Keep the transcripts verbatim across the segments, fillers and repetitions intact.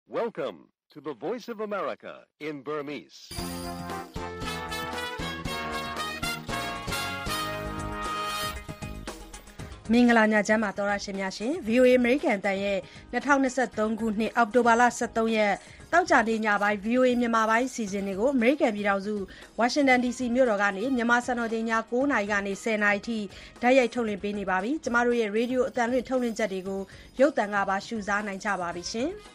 Welcome to the Voice of America in Burmese. ။မင်္ဂလာညချမ်းပါသောရရှင်များရှင် ဗွီအိုအေ American တန်ရဲ့၂၀၂၃ခုနှစ်အောက်တိုဘာလ၁၃ရက်တောက်ကြနေ့ညပိုင်း ဗွီအိုအေ မြန်မာပိုင်းစီစဉ်တွေကို American ပြည်ထောင်စု Washington ဒီ စီ မြို့တော်ကနေမြန်မာစံတော်ချိန်ည၉နာရီကနေ၁၀နာရီထိဓာတ်ရိုက်ထုတ်လွှင့်ပေးနေပါပြီ။ကျမတို့ရဲ့ Radio အသံလွှင့်ထုတ်လွှင့်ချက်တွေကိုရုပ်သံကပါရှုစားနိုင်ကြပါပြီရှင်။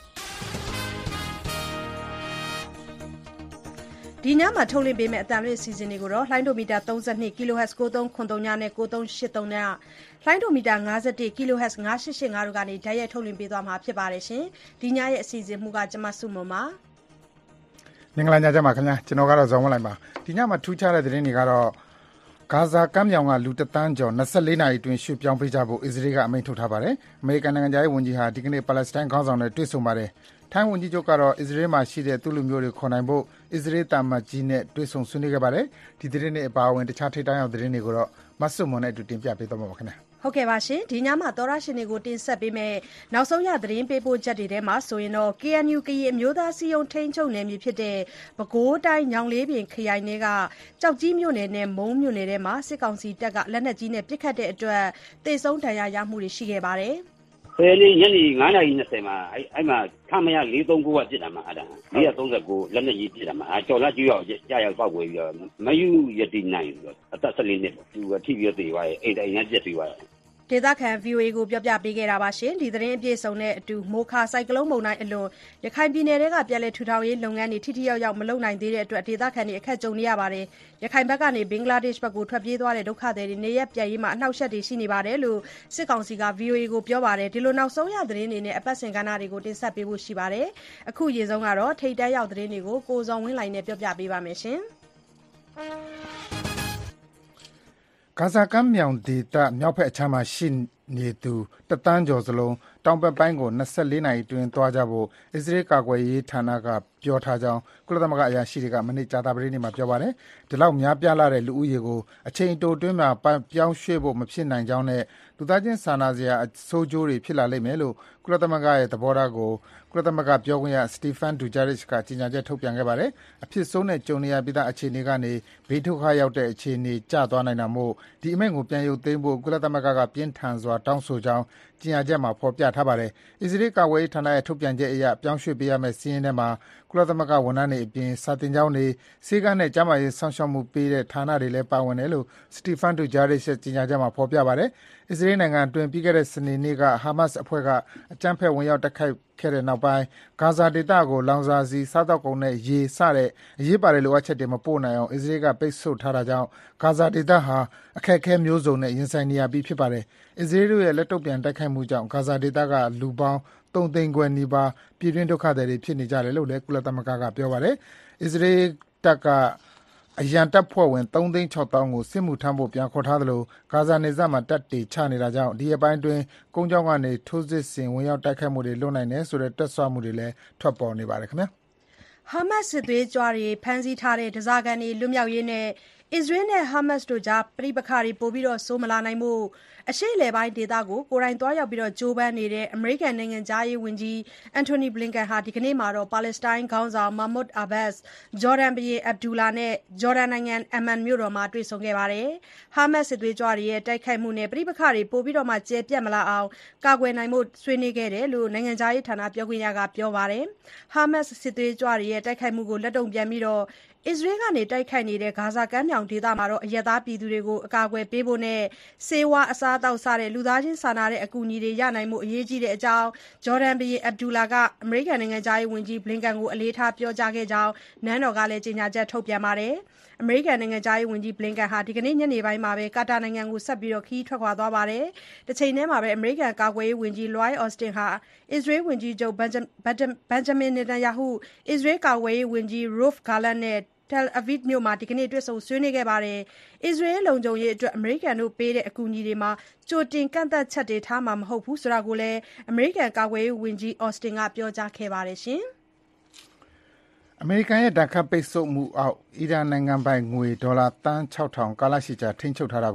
ဒီညမှာထုတ်လွှင့်ပေးမယ့်အတန်လွင့်အစီအစဉ်တွေကိုတော့လှိုင်းဒိုမီတာ၃၂ kHz ၉၃၇၃ညနဲ့၉၃၈၃ညလှိုင်းဒိုမီတာ၅၁ kHz ၅၈၈၅တို့ကနေဓာတ်ရိုက်ထုတ်လွှင့်ပေးသွားမှာဖြစ်ပါတယ်ရှင်။ဒီညရဲ့အစီအစဉ်မှုကကျမစုမုံပါမင်္ဂလာညချမ်းပါခင်ဗျာကျွန်တော်ကတော့ဇော်ဝင်းလိုက်ပါဒီညမှာထူးခြားတဲ့သတင်းတွေကတော့ဂါဇာကမ်းမြောင်ကလူတသန်းကျော်၂၄နာရီအတွင်းရွှေ့ပြောင်းပေးကြဖို့အစ္စရေးကအမိန့်ထုတ်ထားပါတယ်အမေရိကန်နိုင်ငံသားရေးဝန်ကြီးဟာဒီကနေ့ပါလက်စတိုင်းခေါင်းဆောင်တွေတွေ့ဆုံပါတယ်ထိုင်းဝန်ကြီးချုပ်ကတော့အစ္စရေးမှာရှိတဲ့သူ့လူမျိုးတွေခေါ်နိုင်ဖို့အစ္စရေးတာမတ်ကြီးနဲ့တွေ့ဆုံဆွေးနွေးခဲ့ပါတယ်ဒီသတင်းတွေအပါအဝင်တခြားထိပ်တန်းရောက်သတင်းတွေကိုတော့မတ်ဆွမွန်နဲ့အတူတင်ပြပေးသွားမှာပါခင်ဗျာဟုတ်ကဲ့ပါရှင်ဒီညမှာသောရရှင်တွေကိုတင်ဆက်ပေးမယ်နောက်ဆုံးရသတင်းပေးပို့ချက်တွေထဲမှာဆိုရင်တော့ ကေအန်ယူ ကရင်အမျိုးသားစီယုံထိန်းချုပ်နယ်မြေဖြစ်တဲ့ပဲခူးတိုင်းညောင်လေးပင်ခရိုင်တွေကကြောက်ကြီးမြို့နယ်နဲ့မုံမြို့နယ်ထဲမှာစစ်ကောင်စီတပ်ကလက်နက်ကြီးနဲ့ပစ်ခတ်တဲ့အတွက်တေဆုံးဒဏ်ရာရမှုတွေရှိခဲ့ပါတယ်ဆယ်လေးညနေ9နာရီ20မှာအဲ့အဲ့မှာခမရ၄၃၉ကပြစ်တာမှာအဲ့ဒါ၄၃၉လက်နဲ့ကြီးပြစ်တာမှာအကျော်လာကျူရောက်ကြာရောက်ပောက်ွယ်ပြီးတော့မယူရတိနိုင်ပြီးတော့အသက်၁၄နှစ်ပေါ့သူကထိပြီးတော့သေသွားတယ်အိမ်တိုင်ရပြစ်ပြီးသွားတယ်ဒေသခံ ဗွီအိုအေ ကိုပြောပြပေးခဲ့တာပါရှင်ဒီသတင်းအပြည့်စုံနဲ့အတူမိုခါစိုက်ကလုန်းမုန်တိုင်းအလွန်ရခိုင်ပြည်နယ်တွေကပြည်လဲထူထောင်ရေးလုပ်ငန်းတွေထိထိရောက်ရောက်မလုပ်နိုင်သေးတဲ့အတွက်ဒေသခံတွေအခက်ကြုံနေရပါတယ်ရခိုင်ဘက်ကနေဘင်္ဂလားဒေ့ရှ်ဘက်ကိုထွက်ပြေးသွားတဲ့ဒုက္ခသည်တွေနေရက်ပြတ်ရေးမှာအနှောက်အယှက်တွေရှိနေပါတယ်လို့စစ်ကောင်စီက ဗွီအိုအေ ကိုပြောပါတယ်ဒီလိုနောက်ဆုံးရသတင်းတွေနဲ့အပတ်စဉ်ကဏ္ဍတွေကိုတင်ဆက်ပေးဖို့ရှိပါတယ်အခုရေဆုံးကတော့ထိတ်တဲရောက်သတင်းတွေကိုကိုစောဝင်းလိုင်းနဲ့ပြောပြပေးပါမယ်ရှင်ဂါဇာကမ်းမြောင်ဒေသမြောက်ဘက်အခြမ်းမှာရှိနေသူတသန်းကျော်စလုံးတောင်ဘက်ပိုင်းကို၂၄နာရီအတွင်းသွားကြဖို့အစ္စရေးကာကွယ်ရေးဌာနကပြောထားကြောင်းကုလသမဂ္ဂအရာရှိတွေကမနေ့ကြာသပတေးနေ့မှာပြောပါတယ်ဒီလောက်များပြားလာတဲ့လူဦးရေကိုအချိန်အတိုအတွင်းမှာပြောင်းရွှေ့ဖို့မဖြစ်နိုင်ကြောင်းနဲ့လူသားချင်းစာနာစရာအဆိုးကျိုးတွေဖြစ်လာလိမ့်မယ်လို့ကုလသမဂ္ဂရဲ့သဘောထားကိုကုလသမဂ္ဂပြောခွင့်ရ Stephen Dujarric ကကြေညာချက်ထုတ်ပြန်ခဲ့ပါတယ်အဖြစ်ဆုံးနဲ့ကြုံနေရပြီးသားအခြေအနေကနေဘေးဒုက္ခရောက်တဲ့အခြေအနေကျသွားနိုင်တာမို့ဒီအမိန့်ကိုပြန်ရုပ်သိမ်းဖို့ကုလသမဂ္ဂကပြင်းထန်စွာတောင်းဆိုကြောင်းကြေညာချက်မှာဖော်ပြထားပါတယ်အစ္စရေးကာကွယ်ရေးဌာနရဲ့ထုတ်ပြန်ချက်အရပြောင်းရွှေ့ပေးရမယ့်စီးရင်ထဲမှာကုလသမဂ္ဂဝန်ထမ်းတွေအပြင်စာတင်ကျောင်းတွေစေကန်းနဲ့ကျန်းမာရေးစောင့်ရှောက်မှုပေးတဲ့ဌာနတွေလည်းပါဝင်တယ်လို့ Stephen Dujarric ရဲ့ကြေညာချက်မှာဖော်ပြပါတယ်အစ္စရေးနိုင်ငံအတွင်းပြီးခဲ့တဲ့စနေနေ့ကဟာမတ်စ်အဖွဲ့ကအကြမ်းဖက်ဝင်ရောက်တိုက်ခိုက်ခဲ့တဲ့နောက်ပိုင်းဂါဇာဒေသကိုလောင်စာဆီစားသောက်ကုန်နဲ့ရေစတဲ့အရေးပါတဲ့လိုအပ်ချက်တွေမပို့နိုင်အောင်အစ္စရေးကပိတ်ဆို့ထားတာကြောင့်ဂါဇာဒေသဟာအခက်အခဲမျိုးစုံနဲ့ရင်ဆိုင်နေရပြီးဖြစ်ပါတယ်အစ္စရေးတို့ရဲ့လက်တုံ့ပြန်တိုက်ခိုက်မှုကြောင့်ဂါဇာဒေသကလူပေါင်းသုံးသိန်းခွဲနီးပါးပြည်တွင်းဒုက္ခသည်တွေဖြစ်နေကြတယ်လို့လည်းကုလသမဂ္ဂကပြောပါတယ်အစ္စရေးတပ်ကအရန်တပ်ဖွဲ့ဝင်သုံးသိန်းခြောက်သောင်းကိုစစ်မှုထမ်းဖို့ပြန်ခေါ်ထားသလိုဂါဇာနယ်စပ်မှာတပ်တွေချနေတာကြောင့်ဒီအပိုင်းတွင်ကုန်းကြောင်းကနေထိုးစစ်ဆင်ဝင်ရောက်တိုက်ခိုက်မှုတွေလုပ်နိုင်တယ်ဆိုတဲ့တွက်ဆမှုတွေလည်းထွက်ပေါ်နေပါတယ်ခင်ဗျာဟာမတ်စစ်သွေးကြွတွေဖမ်းဆီးထားတဲ့ဒဇာကန်တွေလွတ်မြောက်ရေးနဲ့အစ္စရေးနဲ့ဟာမတ်စ်တို့ကြားပြိပခါတွေပိုပြီးဆိုးမလာနိုင်မှုအရှေ့လေပိုင်းဒေသကိုကိုယ်တိုင်သွားရောက်ပြီးဂျိုးပန်းနေတဲ့အမေရိကန်နိုင်ငံသားရေးဝန်ကြီးအန်တိုနီဘလင်ကန်ဟာဒီကနေ့မှာတော့ပါလက်စတိုင်းခေါင်းဆောင်မာမွတ်အာဘတ်စ်ဂျော်ဒန်ဘုရင်အဗ်ဒူလာနဲ့ဂျော်ဒန်နိုင်ငံအမန်မြို့တော်မှာတွေ့ဆုံခဲ့ပါတယ်ဟာမတ်စစ်သွေးကြွတွေရဲ့တိုက်ခိုက်မှုနဲ့ပြိပခါတွေပိုပြီးမှကျယ်ပြန့်မလာအောင်ကာကွယ်နိုင်မှုဆွေးနွေးခဲ့တယ်လို့နိုင်ငံသားရေးဌာနပြောခွင့်ရကပြောပါတယ်ဟာမတ်စစ်သွေးကြွတွေရဲ့တိုက်ခိုက်မှုကိုလက်တုံ့ပြန်ပြီးတော့အစ္စရေးကနေတိုက်ခိုက်နေတဲ့ဂါဇာကမ်းမြောင်ဒေသမှာအရပ်သားပြည်သူတွေကိုအကာအကွယ်ပေးဖို့နဲ့ဆေးဝါးအစားအသောက်စတဲ့လူသားချင်းစာနာတဲ့အကူအညီတွေရနိုင်မှုအရေးကြီးတဲ့အကြောင်းဂျော်ဒန်ဘုရင်အဗ်ဒူလာကအမေရိကန်နိုင်ငံသားရေးဝန်ကြီးဘလင်ကန်ကိုအလေးထားပြောကြားခဲ့ကြောင်းနန်းတော်ကလည်းကြေညာချက်ထုတ်ပြန်ပါတယ်အမေရိကန်နိုင်ငံသားရေးဝန်ကြီးဘလင်ကန်ဟာဒီကနေ့ညနေပိုင်းမှာပဲကာတာနိုင်ငံကိုဆက်ပြီးခရီးထွက်ခွာသွားပါတယ်။တစ်ချိန်တည်းမှာပဲအမေရိကန်ကာကွယ်ရေးဝန်ကြီးလွိုင်းအော်စတင်ဟာအစ္စရေးဝန်ကြီးချုပ်ဘန်ဂျမင်နေတန်ယာဟုအစ္စရေးကာကွယ်ရေးဝန်ကြီးရို့ဖ်ဂါလန့်နဲ့Tel Aviv မြို့မှာဒီကနေ့တွေ့ဆုံဆွေးနွေးခဲ့ပါတယ်။အစ္စရေးလုံခြုံရေးအတွက်အမေရိကန်တို့ပေးတဲ့အကူအညီတွေမှာကြိုတင်ကန့်သတ်ချက်တွေထားမှာမဟုတ်ဘူးဆိုတာကိုလည်းအမေရိကန်ကာကွယ်ရေးဝန်ကြီးအော်စတင်ကပြောကြားခဲ့ပါတယ်ရှင်။အမေရိကန်ရဲ့ဒဏ်ခတ်ပိတ်ဆို့မှုအောက်အီရန်နိုင်ငံပိုင်ငွေဒေါ်လာသန်းခြောက်ထောင်ကာလရှည်ကြာထိန်းချုပ်ထားတာကိုဘ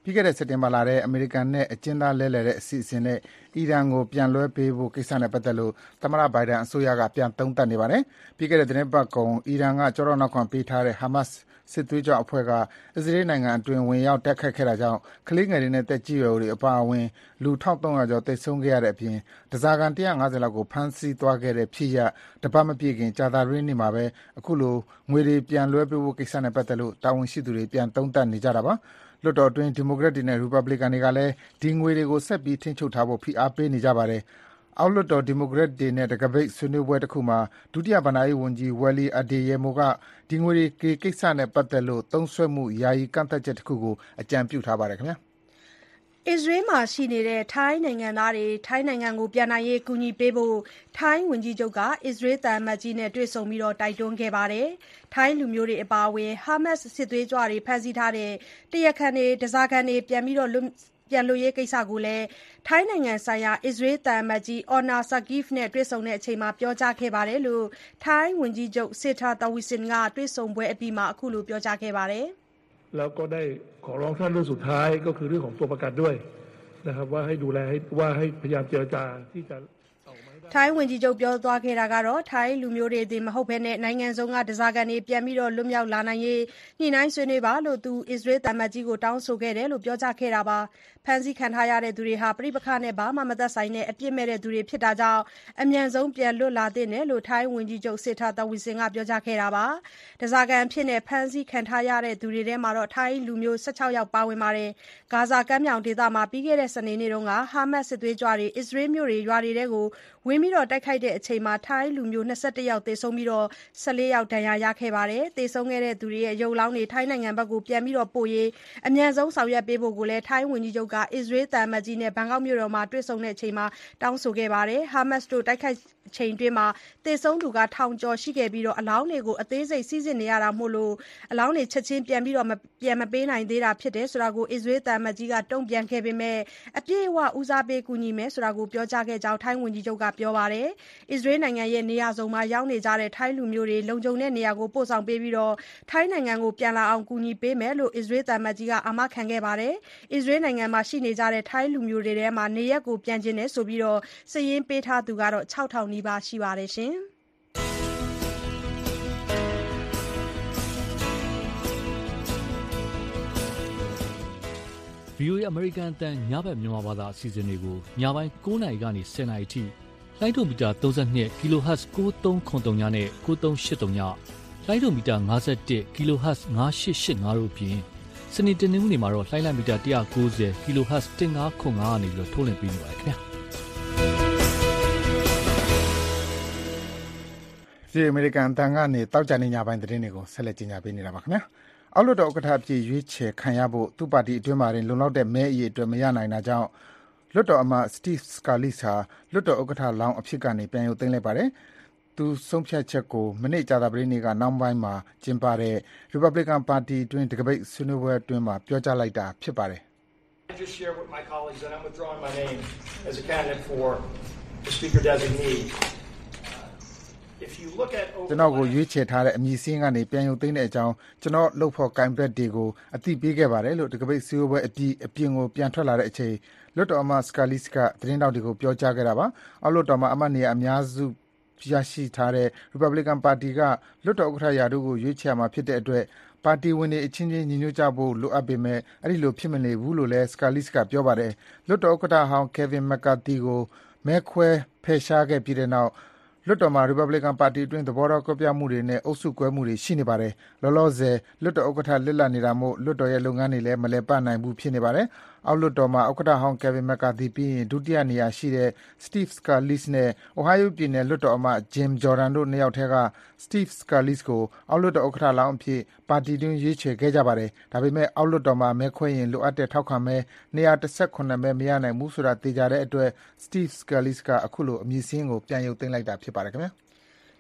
ပြီးခဲ့တဲ့စက်တင်ဘာလထဲအမေရိကန်နဲ့အကျဉ်းသားလဲလှယ်တဲ့အစီအစဉ်နဲ့အီရန်ကိုပြန်လွှဲပေးဖို့ကိစ္စနဲ့ပတ်သက်လို့သမ္မတဘိုင်ဒန်အစိုးရကပြန်သုံးသပ်နေပါတယ်။ပြီးခဲ့တဲ့သတင်းပတ်ကုန်အီရန်ကကြောတော့နောက်ခံပေးထားတဲ့ Hamas စစ်သွေးကြွအဖွဲ့ကအစ္စရေးနိုင်ငံအတွင်းဝင်ရောက်တိုက်ခိုက်ခဲ့တာကြောင့်ကလေးငယ်တွေနဲ့တက်ကြီးရွယ်တွေအပါအဝင်လူတစ်ထောင်သုံးရာကျော်သေဆုံးခဲ့ရတဲ့အပြင်တစားကန်တစ်ရာငါးဆယ်လောက်ကိုဖမ်းဆီးသွားခဲ့တဲ့ဖြစ်ရပ်တပတ်မပြည့်ခင်ကြာသပတေးနေ့မှာပဲအခုလိုငွေတွေပြန်လွှဲပေးဖို့ကိစ္စနဲ့ပတ်သက်လို့တာဝန်ရှိသူတွေပြန်သုံးသပ်နေကြတာပါ။လွှတ်တော်အတွင်းဒီမိုကရက်တွေနဲ့ရီပတ်ဘလစ်ကန်တွေကလည်းဒီငွေတွေကိုဆက်ပြီးထိန်းချုပ်ထားဖို့ဖိအားပေးနေကြပါတယ်။အောက်လွှတ်တော်ဒီမိုကရက်တွေနဲ့တကပိတ်ဆွေးနွေးပွဲတစ်ခုမှာဒုတိယဗဏ္ဍာရေးဝန်ကြီးဝယ်လီအဒေယေမိုကဒီငွေတွေကိစ္စနဲ့ပတ်သက်လို့သုံးစွဲမှုယာယီကန့်သတ်ချက်တစ်ခုကိုအကြံပြုထားပါတယ်ခင်ဗျာအစ္စရေးမှာရှိနေတဲ့ထိုင်းနိုင်ငံသားတွေထိုင်းနိုင်ငံကိုပြန်နိုင်ရေးကူညီပေးဖို့ထိုင်းဝန်ကြီးချုပ်ကအစ္စရေးသံအမတ်ကြီးနဲ့တွေ့ဆုံပြီးတိုက်တွန်းခဲ့ပါတယ်။ထိုင်းလူမျိုးတွေအပါအဝင်ဟာမတ်စ်စစ်သွေးကြွတွေဖမ်းဆီးထားတဲ့တရားခံတွေဓားစာခံတွေပြန်ပြီးတော့ပြန်လွှတ်ရေးကိစ္စကိုလည်းထိုင်းနိုင်ငံဆိုင်ရာအစ္စရေးသံအမတ်ကြီးအော်နာဆာကီဖ်နဲ့တွေ့ဆုံချိန်မှာပြောကြားခဲ့တယ်လို့ထိုင်းဝန်ကြီးချုပ်စေထာသဝီဆင်ကတွေ့ဆုံပွဲအပြီးမှာအခုလိုပြောကြားခဲ့ပါတယ်။แล้วก็ได้ขอร้องท่านเรื่องสุดท้ายก็คือเรื่องของตัวประกันด้วยนะครับว่าให้ดูแลให้ว่าให้พยายามเจรจาที่จะထိုင်းဝန်ကြီးချုပ်ပြောသွားခဲ့တာကတော့ထိုင်းလူမျိုးတွေဒီမဟုတ်ဘဲနဲ့နိုင်ငံစုံကဒဇာကန်တွေပြန်ပြီးတော့လွတ်မြောက်လာနိုင်ရေးညှိနှိုင်းဆွေးနွေးပါလို့သူအစ္စရေးတမန်ကြီးကိုတောင်းဆိုခဲ့တယ်လို့ပြောကြားခဲ့တာပါဖန်ဆီးခံထားရတဲ့သူတွေဟာပြိပခနဲ့ဘာမှမသက်ဆိုင်တဲ့အပြစ်မဲ့တဲ့သူတွေဖြစ်တာကြောင့်အမြန်ဆုံးပြန်လွတ်လာသင့်တယ်လို့ထိုင်းဝန်ကြီးချုပ်စေထာတဝီစင်ကပြောကြားခဲ့တာပါဒဇာကန်ဖြစ်နေဖန်ဆီးခံထားရတဲ့သူတွေထဲမှာတော့ထိုင်းလူမျိုး၁၆ယောက်ပါဝင်ပါတယ်ဂါဇာကမ်းမြောင်ဒေသမှာပြီးခဲ့တဲ့စနေနေ့တုန်းကဟာမတ်စစ်သွေးကြွတွေအစ္စရေးမျိုးတွေရွာတွေကိုဝင်ပြီးတော့တိုက်ခိုက်တဲ့အချိန်မှာထိုင်းလူမျိုး၂၁ယောက်သေဆုံးပြီးတော့၁၄ယောက်ဒဏ်ရာရခဲ့ပါတယ်။သေဆုံးခဲ့တဲ့သူတွေရဲ့ရုပ်လောင်းတွေထိုင်းနိုင်ငံဘက်ကိုပြန်ပြီးတော့ပို့ရေးအမြန်ဆုံးဆောင်ရွက်ပေးဖို့ကိုလည်းထိုင်းဝန်ကြီးချုပ်ကအစ္စရေးတန်မတ်ကြီးနဲ့ဘန်ကောက်မြို့တော်မှာတွေ့ဆုံတဲ့အချိန်မှာတောင်းဆိုခဲ့ပါတယ်။ဟာမတ်စ်တို့တိုက်ခိုက်ချိန်တွင်းမှာသေဆုံးသူကထောင်ကျော်ရှိခဲ့ပြီးတော့အလောင်းတွေကိုအသေးစိတ်စီစစ်နေရတာမို့လို့အလောင်းတွေချက်ချင်းပြန်ပြီးတော့ပြန်မပေးနိုင်သေးတာဖြစ်တယ်ဆိုတာကိုအစ္စရေးတန်မတ်ကြီးကတုံ့ပြန်ခဲ့ပေမဲ့အပြည့်အဝဦးစားပေးကူညီမယ်ဆိုတာကိုပြောကြားခဲ့ကြောင်းထိုင်းဝန်ကြီးချုပ်ကပြောပါတယ်။အစ္စရေးနိုင်ငံရဲ့နေရာစုံမှာရောက်နေကြတဲ့ထိုင်းလူမျိုးတွေလုံခြုံတဲ့နေရာကိုပို့ဆောင်ပေးပြီးတော့ထိုင်းနိုင်ငံကိုပြန်လာအောင်ကူညီပေးမယ်လို့အစ္စရေးတန်မတ်ကြီးကအာမခံခဲ့ပါတယ်။အစ္စရေးနိုင်ငံမှာရှိနေကြတဲ့ထိုင်းလူမျိုးတွေထဲမှာနေရက်ကိုပြန်ခြင်းနဲ့ဆိုပြီးတော့စာရင်းပေးထားသူကတော့၆ထောင်နီးပါးရှိပါတယ်ရှင်။ဗီအိုအေ American အသံညဘက်မြန်မာဘာသာအစီအစဉ်တွေကိုညပိုင်း၉နာရီကနေ၁၀နာရီထိလိုင်းဒိုမီတာ၃၂ kHz ၉၃၇၃ညနဲ့၉၃၈၃ညလိုင်းဒိုမီတာ၅၁ kHz ၅၈၈၅တို့အပြင်စနေတနင်္ဂနွေမှာတော့လိုင်းလံမီတာ၁၉၀ kHz ၁၅၇၅ကနေပြီးတော့ထုတ်လွှင့်ပေးနေပါတယ်ခင်ဗျာဒီအမေရိကန်အသံကနေတောက်ကြနေညပိုင်းသတင်းတွေကိုဆက်လက်ကြီးညာပေးနေတာပါခင်ဗျာအောက်လွှတ်တော်ဥက္ကဋ္ဌအဖြစ်ရွေးချယ်ခံရဖို့သူ့ပါတီအတွင်းမှာတင်လုံလောက်တဲ့မဲအရေအတွက်မရနိုင်တာကြောင့်လွှတ်တော်အမတ် Steve Scalise ဟာလွှတ်တော်ဥက္ကဋ္ဌလောင်းအဖြစ်ကနေပြန်ရုပ်သိမ်းလိုက်ပါတယ်။သူဆုံးဖြတ်ချက်ကိုမနေ့ကြာသပတေးနေ့ကနောက်ပိုင်းမှာကျင်းပတဲ့ Republican ပါတီအတွင်းတကပိတ်ဆွေးနွေးပွဲအတွင်းမှာပြောကြားလိုက်တာဖြစ်ပါတယ်။ I just share with my colleagues that I'm withdrawing my name as a candidate for the speaker designee. ကျွန်တော်ကိုရွေးချယ်ထားတဲ့အမည်စင်းကနေပြန်ရုပ်သိမ်းတဲ့အကြောင်းကျွန်တော်လှုပ်ဖို့ကင်ဘက်တွေကိုအသိပေးခဲ့ပါတယ်လို့တကပိတ်စီယိုပွဲအပြီးအပြင်ကိုပြန်ထွက်လာတဲ့အချိန်လွတ်တော်အမတ်စကာလစ်ကသတင်းတောက်တွေကိုပြောကြားခဲ့တာပါအောက်လွတ်တော်မှာအမတ်နေရာအများစုရရှိထားတဲ့ Republican ပါတီကလွတ်တော်ဥက္ကဋ္ဌရာထူးကိုရွေးချယ်မှာဖြစ်တဲ့အတွက်ပါတီဝင်တွေအချင်းချင်းညီညွတ်ကြဖို့လိုအပ်ပေမဲ့အဲ့ဒီလိုဖြစ်မနေဘူးလို့လည်းစကာလစ်ကပြောပါတယ်လွတ်တော်ဥက္ကဋ္ဌဟောင်း Kevin McCarthy ကိုမဲခွဲဖယ်ရှားခဲ့ပြီးတဲ့နောက်လွှတ်တော်မှာ Republican ပါတီအတွင်းသဘောထားကွဲပြားမှုတွေနဲ့အုပ်စုကွဲမှုတွေရှိနေပါတယ်။လောလောဆယ်လွှတ်တော်ဥက္ကဋ္ဌလစ်လပ်နေတာမို့လွှတ်တော်ရဲ့လုပ်ငန်းတွေလည်းမလည်ပတ်နိုင်ဘူးဖြစ်နေပါတယ်။အောက်လွှတ်တော်မှာဥက္ကဋ္ဌဟောင်း Kevin McCarthy ပြီးရင်ဒုတိယနေရာရှိတဲ့ Steve Scalise နဲ့ Ohio ပြည်နယ်လွှတ်တော်အမတ် Jim Jordan တို့နှစ်ယောက်ထဲက Steve Scalise ကိုအောက်လွှတ်တော်ဥက္ကဋ္ဌလောင်းအဖြစ်ပါတီတွင်းရွေးချယ်ခဲ့ကြပါတယ်။ဒါပေမဲ့အောက်လွှတ်တော်မှာမဲခွဲရင်လိုအပ်တဲ့ထောက်ခံမဲ၂၁၇မဲမရနိုင်ဘူးဆိုတာသိကြတဲ့အတွက် Steve Scalise ကအခုလိုအမည်စင်းကိုပြန်ရုပ်သိမ်းလိုက်တာဖြစ်ပါတယ်ခင်ဗျာ။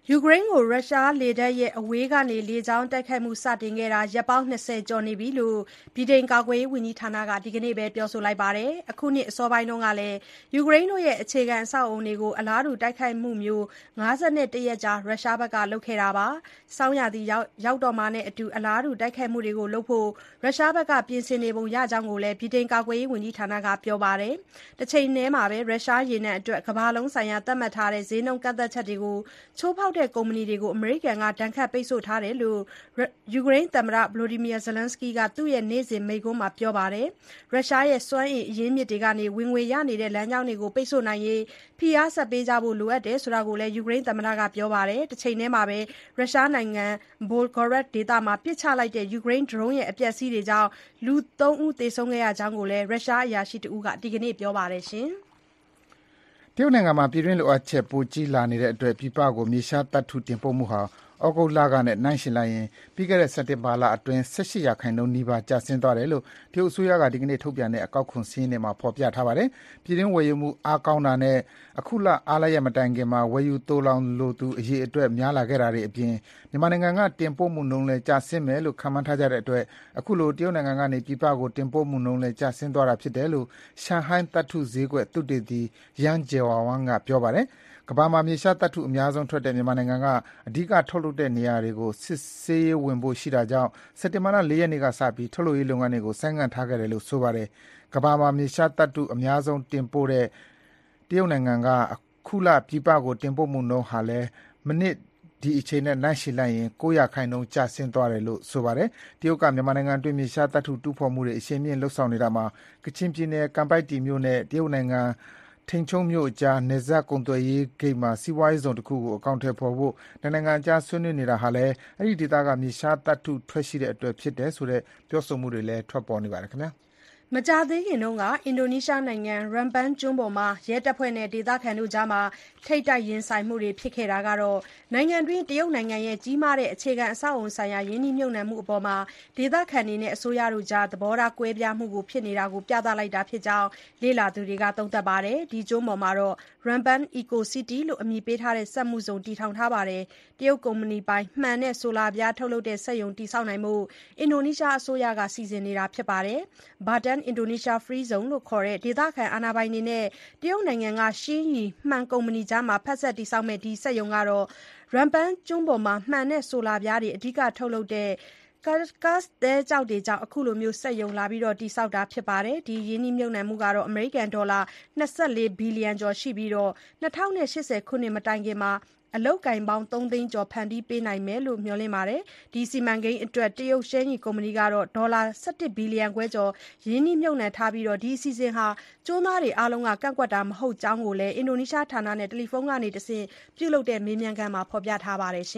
ယူကရိန်းကိုရုရှားလေတပ်ရဲ့အဝေးကနေလေကြောင်းတိုက်ခိုက်မှုစတင်ခဲ့တာရက်ပေါင်း၂၀ကျော်နေပြီလို့ဗြိတိန်ကာကွယ်ရေးဝန်ကြီးဌာနကဒီကနေ့ပဲပြောဆိုလိုက်ပါတယ်။အခုနှစ်အစောပိုင်းတုန်းကလည်းယူကရိန်းတို့ရဲ့အခြေခံအဆောက်အအုံတွေကိုအလားတူတိုက်ခိုက်မှုမျိုး၅၁ရက်ကြာရုရှားဘက်ကလုပ်ခဲ့တာပါ။ဆောင်းရာသီရောက်ရောက်တော့မှာနဲ့အတူအလားတူတိုက်ခိုက်မှုတွေကိုလုပ်ဖို့ရုရှားဘက်ကပြင်ဆင်နေပုံရကြောင်းကိုလည်းဗြိတိန်ကာကွယ်ရေးဝန်ကြီးဌာနကပြောပါတယ်။တစ်ချိန်တည်းမှာပဲရုရှားရေနံအတွက်ကမ္ဘာလုံးဆိုင်ရာသတ်မှတ်ထားတဲ့ဈေးနှုန်းကန့်သက်ချက်တွေကိုချိုးဖောက်တဲ့ကုမ္ပဏီတွေကိုအမေရိကန်ကဒဏ်ခတ်ပိတ်ဆို့ထားတယ်လို့ယူကရိန်းသမ္မတ Volodymyr Zelensky ကသူ့ရဲ့နေ့စဉ်မိန့်ခွန်းမှာပြောပါတယ်။ရုရှားရဲ့စွမ်းအင်အရင်းမြစ်တွေကနေဝင်ငွေရနေတဲ့လမ်းကြောင်းတွေကိုပိတ်ဆို့နိုင်ရေးဖိအားဆက်ပေးကြဖို့လိုအပ်တယ်ဆိုတာကိုလည်းယူကရိန်းသမ္မတကပြောပါတယ်။တစ်ချိန်တည်းမှာပဲရုရှားနိုင်ငံ Volgorad ဒေသမှာပစ်ချလိုက်တဲ့ယူကရိန်းဒရုန်းရဲ့အပျက်အစီးတွေကြောင့်လူသုံးဦးသေဆုံးခဲ့ရကြောင်းကိုလည်းရုရှားအရာရှိတဦးကဒီကနေ့ပြောပါတယ်။တရုတ်နိုင်ငံမှာပြည်တွင်းလိုအပ်ချက်ပိုကြီးလာနေတဲ့အတွက်ပြည်ပကိုမြေရှားသတ္တုတင်ပို့မှုဟာဩဂုတ်လကနဲ့နှိုင်းယှဉ်လိုက်ရင်ပြီးခဲ့တဲ့စက်တင်ဘာလအတွင်း၁၈ရာခိုင်နှုန်းနီးပါးကျဆင်းသွားတယ်လို့တရုတ်အစိုးရကဒီကနေ့ထုတ်ပြန်တဲ့အကောက်ခွန်စာရင်းတွေမှာဖော်ပြထားပါတယ်။ပြည်တွင်းဝယ်ယူမှုအားကောင်းတာနဲ့အခုလအားလပ်ရက်မတိုင်ခင်မှာဝယ်ယူသိုလှောင်လိုသူအရေအတွက်များလာခဲ့တာတွေအပြင်မြန်မာနိုင်ငံကတင်ပို့မှုနှုန်းလည်းကျဆင်းမယ်လို့ခန့်မှန်းထားကြတဲ့အတွက်အခုလိုတရုတ်နိုင်ငံကနေပြည်ပကိုတင်ပို့မှုနှုန်းလည်းကျဆင်းသွားတာဖြစ်တယ်လို့ရှန်ဟိုင်းသတ္တုဈေးကွက်သုတေသီယန်းဂျေဝါဝမ်ကပြောပါတယ်။ကမ္ဘာမှာမြေရှားသတ္တုအများဆုံးထွက်တဲ့မြန်မာနိုင်ငံကအဓိကထုတ်လုပ်တဲ့နေရာတွေကိုစစ်ဆေးရေးဝင်ဖို့ရှိတာကြောင့်စက်တင်ဘာလ၄ရက်နေ့ကစပြီးထုတ်လုပ်ရေးလုပ်ငန်းတွေကိုဆိုင်းငံ့ထားခဲ့တယ်လို့ဆိုပါတယ်။ကမ္ဘာမှာမြေရှားသတ္တုအများဆုံးတင်ပို့တဲ့တရုတ်နိုင်ငံကအခုလပြည်ပကိုတင်ပို့မှုနှုန်းဟာလည်းမနစ်ဒီအချိန်နဲ့နှိုင်းယှဉ်လိုက်ရင်၉ရာခိုင်နှုန်းကျဆင်းသွားတယ်လို့ဆိုပါတယ်။တရုတ်ကမြန်မာနိုင်ငံအတွင်းမြေရှားသတ္တုတူးဖော်မှုတွေအရှိန်မြင့်လှုပ်ဆောင်နေတာမှာကချင်ပြည်နယ်ကံပိုက်တီမြို့နဲ့တရုတ်နိုင်ငံထိန်ချုံမြို့အကြားနယ်စပ်ကုန်သွယ်ရေးဂိတ်မှာစီးပွားရေးဇုံတစ်ခုကိုအကောင့်ထဲပေါ်ဖို့နိုင်ငံအကြားဆွေးနွေးနေတာဟာလည်းအဲ့ဒီဒေသကမြေရှားသတ္တုထွက်ရှိတဲ့အတွက်ဖြစ်တယ်ဆိုတဲ့ပြောဆိုမှုတွေလည်းထွက်ပေါ်နေပါတယ်ခင်ဗျာမကြာသေးခင်တုန်းကအင်ဒိုနီးရှားနိုင်ငံ Rempang ကျွန်းပေါ်မှာရဲတပ်ဖွဲ့နဲ့ဒေသခံတို့ကြားထိပ်တိုက်ရင်ဆိုင်မှုတွေဖြစ်ခဲ့တာကနိုင်ငံတွင်းတရုတ်နိုင်ငံရဲ့ကြီးမားတဲ့အခြေခံအဆောက်အအုံဆိုင်ရာရင်းနှီးမြှုပ်နှံမှုအပေါ်ဒေသခံတွေနဲ့အစိုးရတို့ကြားသဘောထားကွဲပြားမှုဖြစ်နေတာကိုပြသလိုက်တာဖြစ်ကြောင်းလေ့လာသူတွေကသုံးသပ်ပါတယ်။ဒီကျွန်းပေါ်မှာ Rempang Eco City လို့အမည်ပေးထားတဲ့စက်မှုဇုံတည်ထောင်ထားပါတယ်။တရုတ်ကုမ္ပဏီပိုင်မှန်တဲ့ဆိုလာပြားထုတ်လုပ်တဲ့စက်ရုံတည်ဆောက်နိုင်ဖို့အင်ဒိုနီးရှားအစိုးရကစီစဉ်နေတာဖြစ်ပါတယ်။ Badan Indonesia Free Zone လို့ခေါ်တဲ့ဒေသခံအာဏာပိုင်တွေနဲ့တရုတ်နိုင်ငံကရှင်းရီမှန်ကုမ္ပဏီကြားဖက်စပ်တည်ဆောက်မယ့်ဒီစက်ရုံကတော့ Rempang ကျွန်းပေါ်မှာမှန်တဲ့ဆိုလာပြားတွေအဓိကထုတ်လုပ်တဲ့ကာ့စ်သဲကျောက်တွေကြောင့်အခုလိုစက်ရုံလာတည်ဆောက်တာဖြစ်ပါတယ်။ဒီရင်းနှီးမြှုပ်နှံမှုဟာအမေရိကန်ဒေါ်လာ၂၄ဘီလီယံကျော်ရှိပြီး၂၀၈၀ခုနှစ်မတိုင်ခင်အလုပ်အကိုင်ပေါင်းသုံးသိန်းကျော်ဖန်တီးပေးနိုင်မယ်လို့မျှော်လင့်ပါတယ်။ဒီစီမံကိန်းအတွက်တရုတ်ရှယ်ရီကုမ္ပဏီကတော့ဒေါ်လာ၁၁ဘီလီယံခွဲကျော်ရင်းနှီးမြှုပ်နှံထားပြီးဒီအစီအစဉ်ဟာကျွန်းသားတွေအားလုံးကကန့်ကွက်တာမဟုတ်ကြောင်းကိုလည်းအင်ဒိုနီးရှားဌာနနဲ့တယ်လီဖုန်းကနေတဆင့်ပြုလုပ်တဲ့မေးမြန်းခန်းမှာဖော်ပြထားပါတယ်။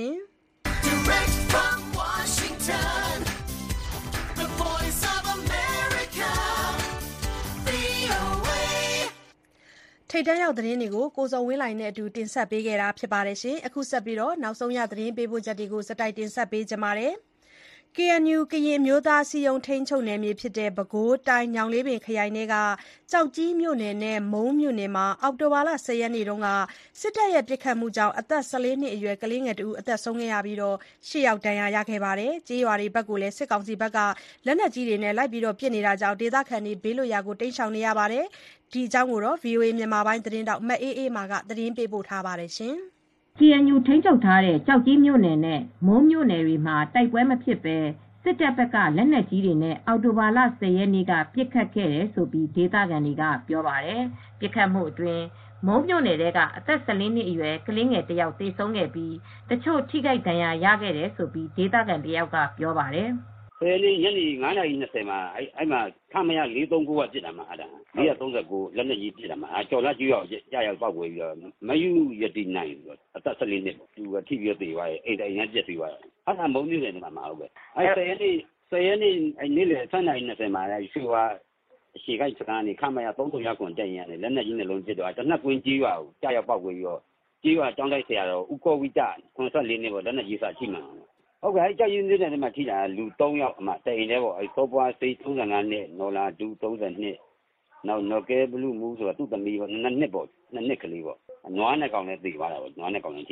Direct from Washington, the voice of America, V O A ထိပ်တန်းရောက်သတင်းတွေကိုကိုစုံဝင်းလိုင်နဲ့အတူတင်ဆက်ပေးခဲ့တာဖြစ်ပါတယ်။အခုဆက်ပြီးနောက်ဆုံးရသတင်းပေးပို့ချက်တွေကိုစတိုက်တင်ဆက်ပေးကြပါမယ်။ ကေအန်ယူ ကရင်အမျိုးသားအစည်းအရုံးထိန်းချုပ်နယ်မြေဖြစ်တဲ့ပဲခူးတိုင်းညောင်လေးပင်ခရိုင်ထဲကကျောက်ကြီးမြို့နယ်နဲ့မုန်းမြို့နယ်မှာအောက်တိုဘာလ၁၀ရက်နေ့ကစစ်တပ်ရဲ့ပစ်ခတ်မှုကြောင့်အသက်၁၄နှစ်အရွယ်ကလေးငယ်တဦးသေဆုံးခဲ့ပြီးရှစ်ယောက်ဒဏ်ရာရခဲ့ပါတယ်။ကျေးရွာတွေဘက်ကိုလည်းစစ်ကောင်စီဘက်ကလက်နက်ကြီးတွေနဲ့လိုက်ပစ်နေတာကြောင့်ဒေသခံတွေဘေးလွတ်ရာတိမ်းရှောင်နေရပါတယ်။ဒီအကြောင်းကိုဗွီအိုအေမြန်မာပိုင်းသတင်းထောက်မအေးအေးမာကသတင်းပေးပို့ထားပါတယ်။ကေအန်ယူ ထိန်းချုပ်ထားတဲ့ကျောက်ကြီးမြို့နယ်နဲ့မုန်းမြို့နယ်တွေမှာတိုက်ပွဲမဖြစ်ဘဲစစ်တပ်ဘက်ကလက်နက်ကြီးတွေနဲ့အောက်တိုဘာလ၁၀ရက်နေ့ကပစ်ခတ်ခဲ့တယ်လို့ဒေသခံတွေကပြောပါတယ်။ပစ်ခတ်မှုအတွင်းမုန်းမြို့နယ်ထဲကအသက်၁၄နှစ်အရွယ်ကလေးငယ်တယောက်သေဆုံးခဲ့ပြီးတချို့ထိခိုက်ဒဏ်ရာရခဲ့တယ်လို့ဒေသခံတယောက်ကပြောပါတယ်။။ဆယ်ရက်နေ့ညနေ၅နာရီ၂၀မှာအဲ့မှာခမရ၄၃၉ကပစ်တာမှာအဲ့ဒါ၄၃၉လက်နက်ကြီးပစ်တာမှာကျော်လာကျွေးရောက်ကြာရောက်ပောက်ွယ်ပြီးတော့မယူရတိနိုင်ပြီးတော့အသက်၁၄နှစ်သူကထိပြီးသေသွားတယ်အိမ်တိုင်ရမ်းပြက်ပြီးသွားတယ်အဲ့ဒါမုံမြို့နယ်မှာမဟုတ်ပဲအဲ့ဆယ်ရက်နေ့ဆယ်ရက်နေ့နေ့လယ်၁၂နာရီ၂၀မှာရွှေဝါအရှိခိုက်စကားနေခမရ၃၃ရခွန်တက်ရင်ရတယ်လက်နက်ကြီးနှလုံးပစ်တော့တနက်ကွင်းကြီးရွာကိုကြာရောက်ပောက်ွယ်ပြီးတော့ကြီးရွာကျောင်းတိုက်ဆရာတော်ဦးကောဝိတခွန်ဆက်လေးနှစ်ပေါ့လက်နက်ကြီးစာချိမှန်ဟုတ်ကဲ့ကြောက်ရွံ့နေတဲ့နေမှာထိတာလူ၃ယောက်အမှတအိမ်ထဲပေါ့အဲစောပွားစိတ်၃၅နှစ်နော်လာဒူ၃၂နောက်နော်ကဲဘလူးမူးဆိုတာသူ့သမီးပေါ့နှစ်နှစ်ပေါ့နှစ်နှစ်ကလေးပေါ့နွားနဲ့ကောင်နဲ့သေသွားတာပေါ့နွားနဲ့ကောင်နဲ့ထိပြီးတော့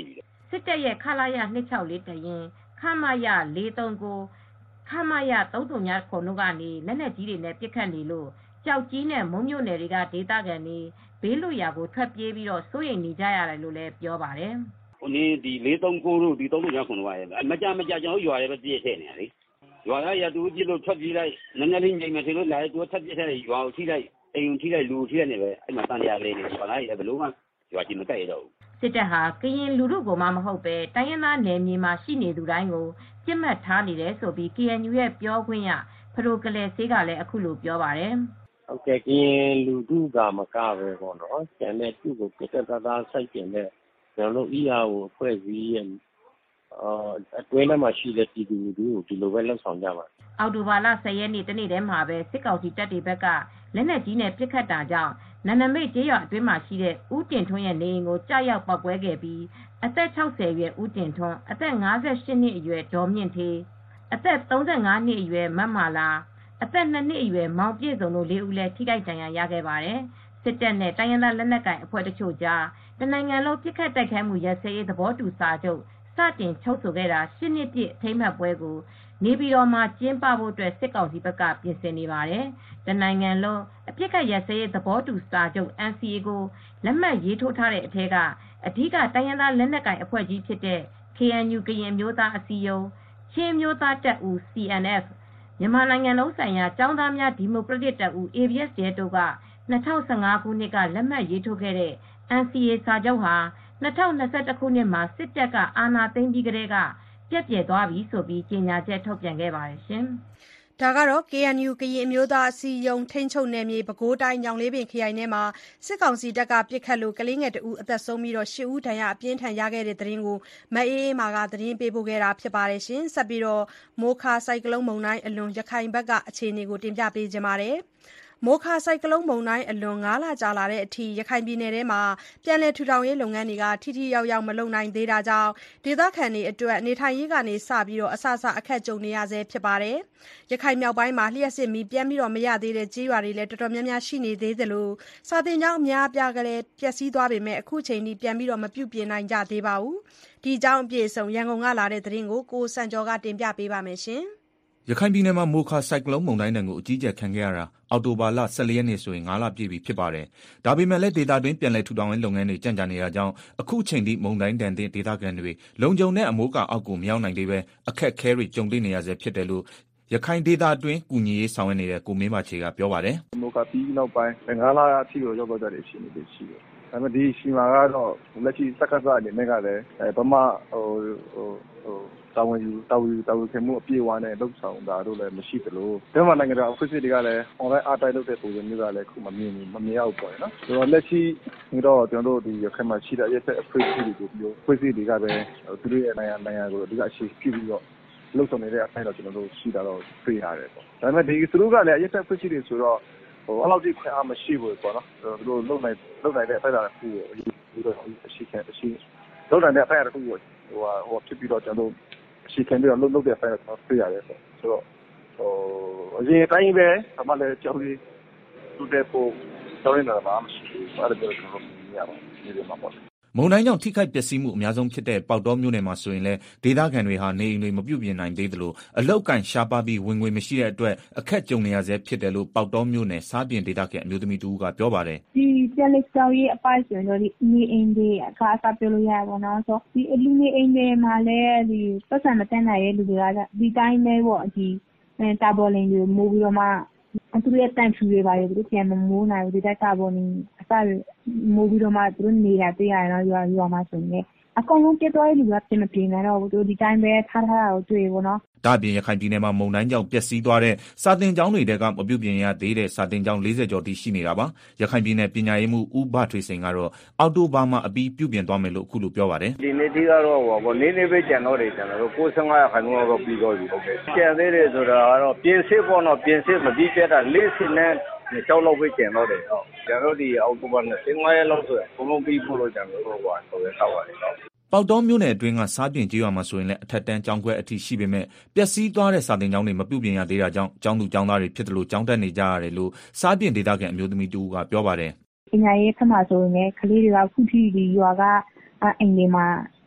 စစ်တပ်ရဲ့ခလာရနှစ်၆လေးတရင်ခမရလေးသုံးကိုခမရသုံး၃ညခုတို့ကနေလက်နက်ကြီးတွေနဲ့ပစ်ခတ်နေလို့ကြောက်ကြီးနဲ့မုံမြို့နယ်တွေကဒေသခံတွေဘေးလွတ်ရာကိုထွက်ပြေးပြီးတော့စိုးရိမ်နေကြရတယ်လို့လည်းပြောပါတယ်။ဟိုနေ့ဒီလေးသုံးကိုတို့ဒီသုံး၃ညခုတို့ကမကြမကြကျွန်တော်ရွာတွေပဲပြည့်ထည့်နေရတယ်။ရွာရရတူပြစ်လို့ထွက်ပြေးလိုက်နည်းနည်းလေးငြိမ်မယ်ထင်လို့လာတူထပ်ပြစ်တဲ့ရွာကိုထိလိုက်အိမ်ထိလိုက်လူထိလိုက်နေပဲအဲ့မှာတန်တရားလေးနေဘာလဲဘလို့မှရွာကြီးမတက်ရတော့ဘူးစစ်တပ်ဟာကရင်လူထုကိုမှမဟုတ်ပဲတိုင်းရင်းသားနယ်မြေမှာရှိနေသူတိုင်းကိုပြစ်မှတ်ထားနေတယ်ဆိုပြီး K N U ရဲ့ပြောခွင့်ရဖရိုကလေးဆေးကလည်းအခုလိုပြောပါတယ်ဟုတ်ကဲ့ကရင်လူထုကမကပဲပေါ့နော်ကျန်တဲ့သူ့ကိုပြတ်သက်သားစိုက်ကျင်တဲ့ကျွန်တော်တို့ E R ကိုအဖွဲ့အစည်းရဲ့အာအတွင်းထဲမှာရှိတဲ့ပြည်သူလူထုကိုဒီလိုပဲလှုပ်ဆောင်ကြပါအော်တိုဘာလ၁၀ရက်နေ့တနေ့တည်းမှာပဲစစ်ကောင်စီတပ်တွေဘက်ကလက်နက်ကြီးနဲ့ပစ်ခတ်တာကြောင့်နန္ဒမိတ်ကျေးရွာအတွင်းမှာရှိတဲ့ဦးတင်ထွန်းရဲ့နေအိမ်ကိုကြားရောက်ပောက်ကွဲခဲ့ပြီးအသက်၆၀အရွယ်ဦးတင်ထွန်းအသက်၅၈နှစ်အရွယ်ဒေါ်မြင့်သေးအသက်၃၅နှစ်အရွယ်မတ်မာလာအသက်၂နှစ်အရွယ်မောင်ပြည့်စုံတို့၄ဦးလည်းထိခိုက်ဒဏ်ရာရခဲ့ပါတယ်စစ်တပ်နဲ့တိုင်းရင်းသားလက်နက်ကိုင်အဖွဲ့တချို့ကြားတနိုင်ငံလုံးပြစ်ခတ်တိုက်ခိုက်မှုရစရေးသဘောတူစာချုပ်စတင်ချုပ်ဆိုခဲ့တာ၈နှစ်ပြည့်အထိမ်းအမှတ်ပွဲကိုနေပြည်တော်မှာကျင်းပဖို့အတွက်စစ်ကောင်စီဘက်ကပြင်ဆင်နေပါတယ်။တနိုင်ငံလုံးအပြစ်ကရစရေးသဘောတူစာချုပ် N C A ကိုလက်မှတ်ရေးထိုးထားတဲ့အထက်ကအဓိကတိုင်းရင်းသားလက်နက်ကိုင်အဖွဲ့ကြီးဖြစ်တဲ့ K N U ကရင်မျိုးသားအစည်းအရုံးချင်းမျိုးသားတပ်ဦး C N F မြန်မာနိုင်ငံလုံးဆိုင်ရာចောင်းသားများဒီမိုကရက်တစ်တပ်ဦး A B S ရဲတို့က၂၀၁၅ခုနှစ်ကလက်မှတ်ရေးထိုးခဲ့တဲ့ N C A စာချုပ်ဟာ၂၀၂၁ခုနှစ်မှာစစ်တပ်ကအာဏာသိမ်းပြီးကတည်းကပြက်ပြယ်သွားပြီဆိုပြီးကြေညာချက်ထုတ်ပြန်ခဲ့ပါတယ်ရှင်။ဒါကတော့ K N U ကရင်အမျိုးသားအစည်းအရုံးထိန်းချုပ်နယ်မြေပဲခူးတိုင်းညောင်လေးပင်ခရိုင်ထဲမှာစစ်ကောင်စီတပ်ကပစ်ခတ်လို့ကလေးငယ်တဦးအသက်ဆုံးပြီး၈ဦးဒဏ်ရာအပြင်းထန်ရခဲ့တဲ့တဲ့တင်ကိုမအေးအေးမာကသတင်းပေးပို့ခဲ့တာဖြစ်ပါတယ်ရှင်။ဆက်ပြီးတော့မိုးခါစိုက်ကလုန်းမုန်တိုင်းအလွန်ရခိုင်ဘက်ကအခြေအနေကိုတင်ပြပေးကြပါမယ်။မိုးခါစိုက်ကလုန်းမုန်တိုင်းအလွန်၅လကြာလာတဲ့အထိရခိုင်ပြည်နယ်ထဲမှာပြန်လည်ထူထောင်ရေးလုပ်ငန်းတွေကထိထိရောက်ရောက်မလုပ်နိုင်သေးတာကြောင့်ဒေသခံတွေအတွက်နေထိုင်ရေးကနေစပြီးတော့အဆအဆအခက်ကြုံနေရဆဲဖြစ်ပါတယ်။ရခိုင်မြောက်ပိုင်းမှာလျှက်စစ်မီပြန်ပြီးတော့မရသေးတဲ့ကြေးရွာတွေလည်းတော်တော်များများရှိနေသေးသလိုစာတင်ကျောင်းအများအပြားကလည်းပျက်စီးသွားပေမဲ့အခုချိန်ထိပြန်ပြီးတော့မပြုပြင်နိုင်ကြသေးပါဘူး။ဒီအကြောင်းအပြည့်အစုံရန်ကုန်ကလာတဲ့သတင်းကိုကိုစံကျော်ကတင်ပြပေးပါမယ်ရှင်။ရခိုင်ပြည်နယ်မှာမိုခါစိုက်ကလုန်းမုန်တိုင်းတံကိုအကြီးကျယ်ခံခဲ့ရတာအော်တိုဘာလ၁၄ရက်နေ့ဆိုရင်၅လပြည့်ပြီဖြစ်ပါတယ်။ဒါပေမဲ့လည်းဒေသတွင်းပြန်လည်ထူထောင်ရေးလုပ်ငန်းတွေကြန့်ကြာနေတာကြောင့်အခုချိန်ထိမုန်တိုင်းတံတဲ့ဒေသခံတွေလုံခြုံတဲ့အမိုးကာအောက်ကိုမရောက်နိုင်သေးပဲအခက်အခဲတွေကြုံတွေ့နေရဆဲဖြစ်တယ်လို့ရခိုင်ဒေသအတွင်းကူညီရေးဆောင်ရွက်နေတဲ့ကိုမင်းမချေကပြောပါတယ်။မိုခါပြီးနောက်ပိုင်းငါးလအထိကိုရောက်တော့ကြတယ်ရှိနေတယ်ရှိတယ်။ဒါပေမဲ့ဒီရှိမှာကတော့လက်ရှိစက္ကစအနေနဲ့ကလည်းဗမာဟိုဟိုဟိုတာဝန်ယူတာဝန်ယူတာဝန်ခံမှုအပြည့်အဝနဲ့လှုပ်ဆောင်တာတို့လည်းမရှိသလိုဒီမှာနိုင်ငံတော်အဖွဲ့အစည်းတွေကလည်း online အားတိုက်လုပ်တဲ့ပုံစံမျိုးကလည်းခုမမြင်မမြင်အောင်ပေါ့နော်ဆိုတော့လက်ရှိတော့ကျွန်တော်တို့ဒီရခိုင်မှာရှိတဲ့ရက်ဆက်အဖွဲ့အစည်းတွေကိုပြောအဖွဲ့အစည်းတွေကပဲသူတို့ရဲ့နိုင်ငံနိုင်ငံကိုအဓိကအရှိဖြစ်ပြီးတော့လှုပ်ဆောင်နေတဲ့အပိုင်းတော့ကျွန်တော်တို့ရှိတာတော့တွေ့ရတယ်ပေါ့ဒါပေမဲ့ဒီသူတို့ကလည်းရက်ဆက်အဖွဲ့အစည်းတွေဆိုတော့ဟိုအဲ့လောက်ကြီးခွင့်အားမရှိဘူးပေါ့နော်သူတို့လုံနိုင်လုံနိုင်တဲ့အပိုင်းတာတစ်ခုကိုဒီတော့အရှိခံအရှိလုံနိုင်တဲ့အပိုင်းတစ်ခုကိုဟိုဟိုဖြစ်ပြီးတော့ကျွန်တော်တို့ရှိခံပြီးတော့လုပ်လုပ်တဲ့အပိုင်းတော့တွေ့ရတယ်ဆိုတော့ဟိုအရင်တိုင်းပဲအမှလည်းကြောက်ပြီးသူတဲ့ပို့တော်နေတာမှမရှိဘူးအဲ့ဒါကြောင့်ကျွန်တော်မြင်ရပါတယ်ဒီမှာပေါ့မုန်တိုင်းကြောင့်ထိခိုက်ပျက်စီးမှုအများဆုံးဖြစ်တဲ့ပေါက်တောမြို့နယ်မှာဆိုရင်လည်းဒေသခံတွေဟာနေအိမ်တွေမပြုတ်ပြင်နိုင်သေးသလိုအလောက်ကန်ရှားပါပြီးဝင်ငွေမရှိတဲ့အတွက်အခက်ကြုံနေရဆဲဖြစ်တယ်လို့ပေါက်တောမြို့နယ်စားပြင်ဒေသခံအမျိုးသမီးတူကပြောပါတယ်ဒီပြန်လက်ကြောင်ရေးအပိုင်းဆိုတော့ဒီနေအိမ်တွေအခါအစားပြောလို့ရပါတော့ဆိုဒီလူနေအိမ်တွေမှာလည်းဒီပတ်စံမတန်းနိုင်ရဲ့လူတွေကဒီတိုင်းပဲပေါ့ဒီတာဘော်လင်းတွေမိုးပြီးတော့မှသူတို့ရဲ့တန်ဖြူတွေပါလေသူတို့ပြန်မမိုးနိုင်ဘူးဒီတိုင်းတာဘော်လင်းအစားမိုးပြီးတော့မှသူတို့နေတာတွေ့ရတော့ရွာရွာမှာဆိုရင်အကောင်လုံးပြတ်သွားတဲ့လူကပြင်မပြင်နိုင်တော့ဘူးသူဒီတိုင်းပဲထားထားတာကိုတွေ့ပေါ့နော်ဒါ့အပြင်ရခိုင်ပြည်နယ်မှာမုန်တိုင်းကြောင့်ပျက်စီးသွားတဲ့စာတင်ကျောင်းတွေကမပြုတ်ပြင်ရသေးတဲ့စာတင်ကျောင်း၄၀ကျော်တိရှိနေတာပါရခိုင်ပြည်နယ်ပညာရေးမှူးဦးဘထွေစိန်ကတော့အော်တိုဘာမှာအပြီးပြုတ်ပြင်သွားမယ်လို့အခုလိုပြောပါတယ်ဒီနေ့ဒီကတော့ဟိုနေနေပဲကျန်တော့တယ်ကျွန်တော်တို့ကိုယ်ဆငါးခိုင်တော့ပြီးတော့ပြီဟုတ်ကဲ့ကျန်သေးတယ်ဆိုတာကတော့ပြင်စစ်ပေါ့နော်ပြင်စစ်မပြီးပြတ်တာလေးစနဲ့ကြောက်လို့ပဲကျန်တော့တယ်ဟုတ်ကျွန်တော်ဒီအော်တိုဘာနဲ့ဆင်းငါးရက်လောက်ဆိုရင်ဘုံဘုံပြီးဖို့လို့ကျွန်တော်တို့ဟိုဆိုရတော့ပါတယ်ဟုတ်ပေါက်တောမြို့နယ်အတွင်းကစားပြင်ကျေးရွာမှာဆိုရင်လည်းအထက်တန်းကျောင်းခွဲအထိရှိပေမဲ့ပျက်စီးသွားတဲ့စာတင်ကျောင်းတွေမပြုတ်ပြင်ရသေးတာကြောင့်ကျောင်းသူကျောင်းသားတွေဖြစ်တယ်လို့ကျောင်းတက်နေကြရတယ်လို့စားပြင်ဒေသခံအမျိုးသမီးတူကပြောပါတယ်ပညာရေးဖက်မှာဆိုရင်လည်းကလေးတွေကခုထိဒီရွာကအိမ်တွေမှာ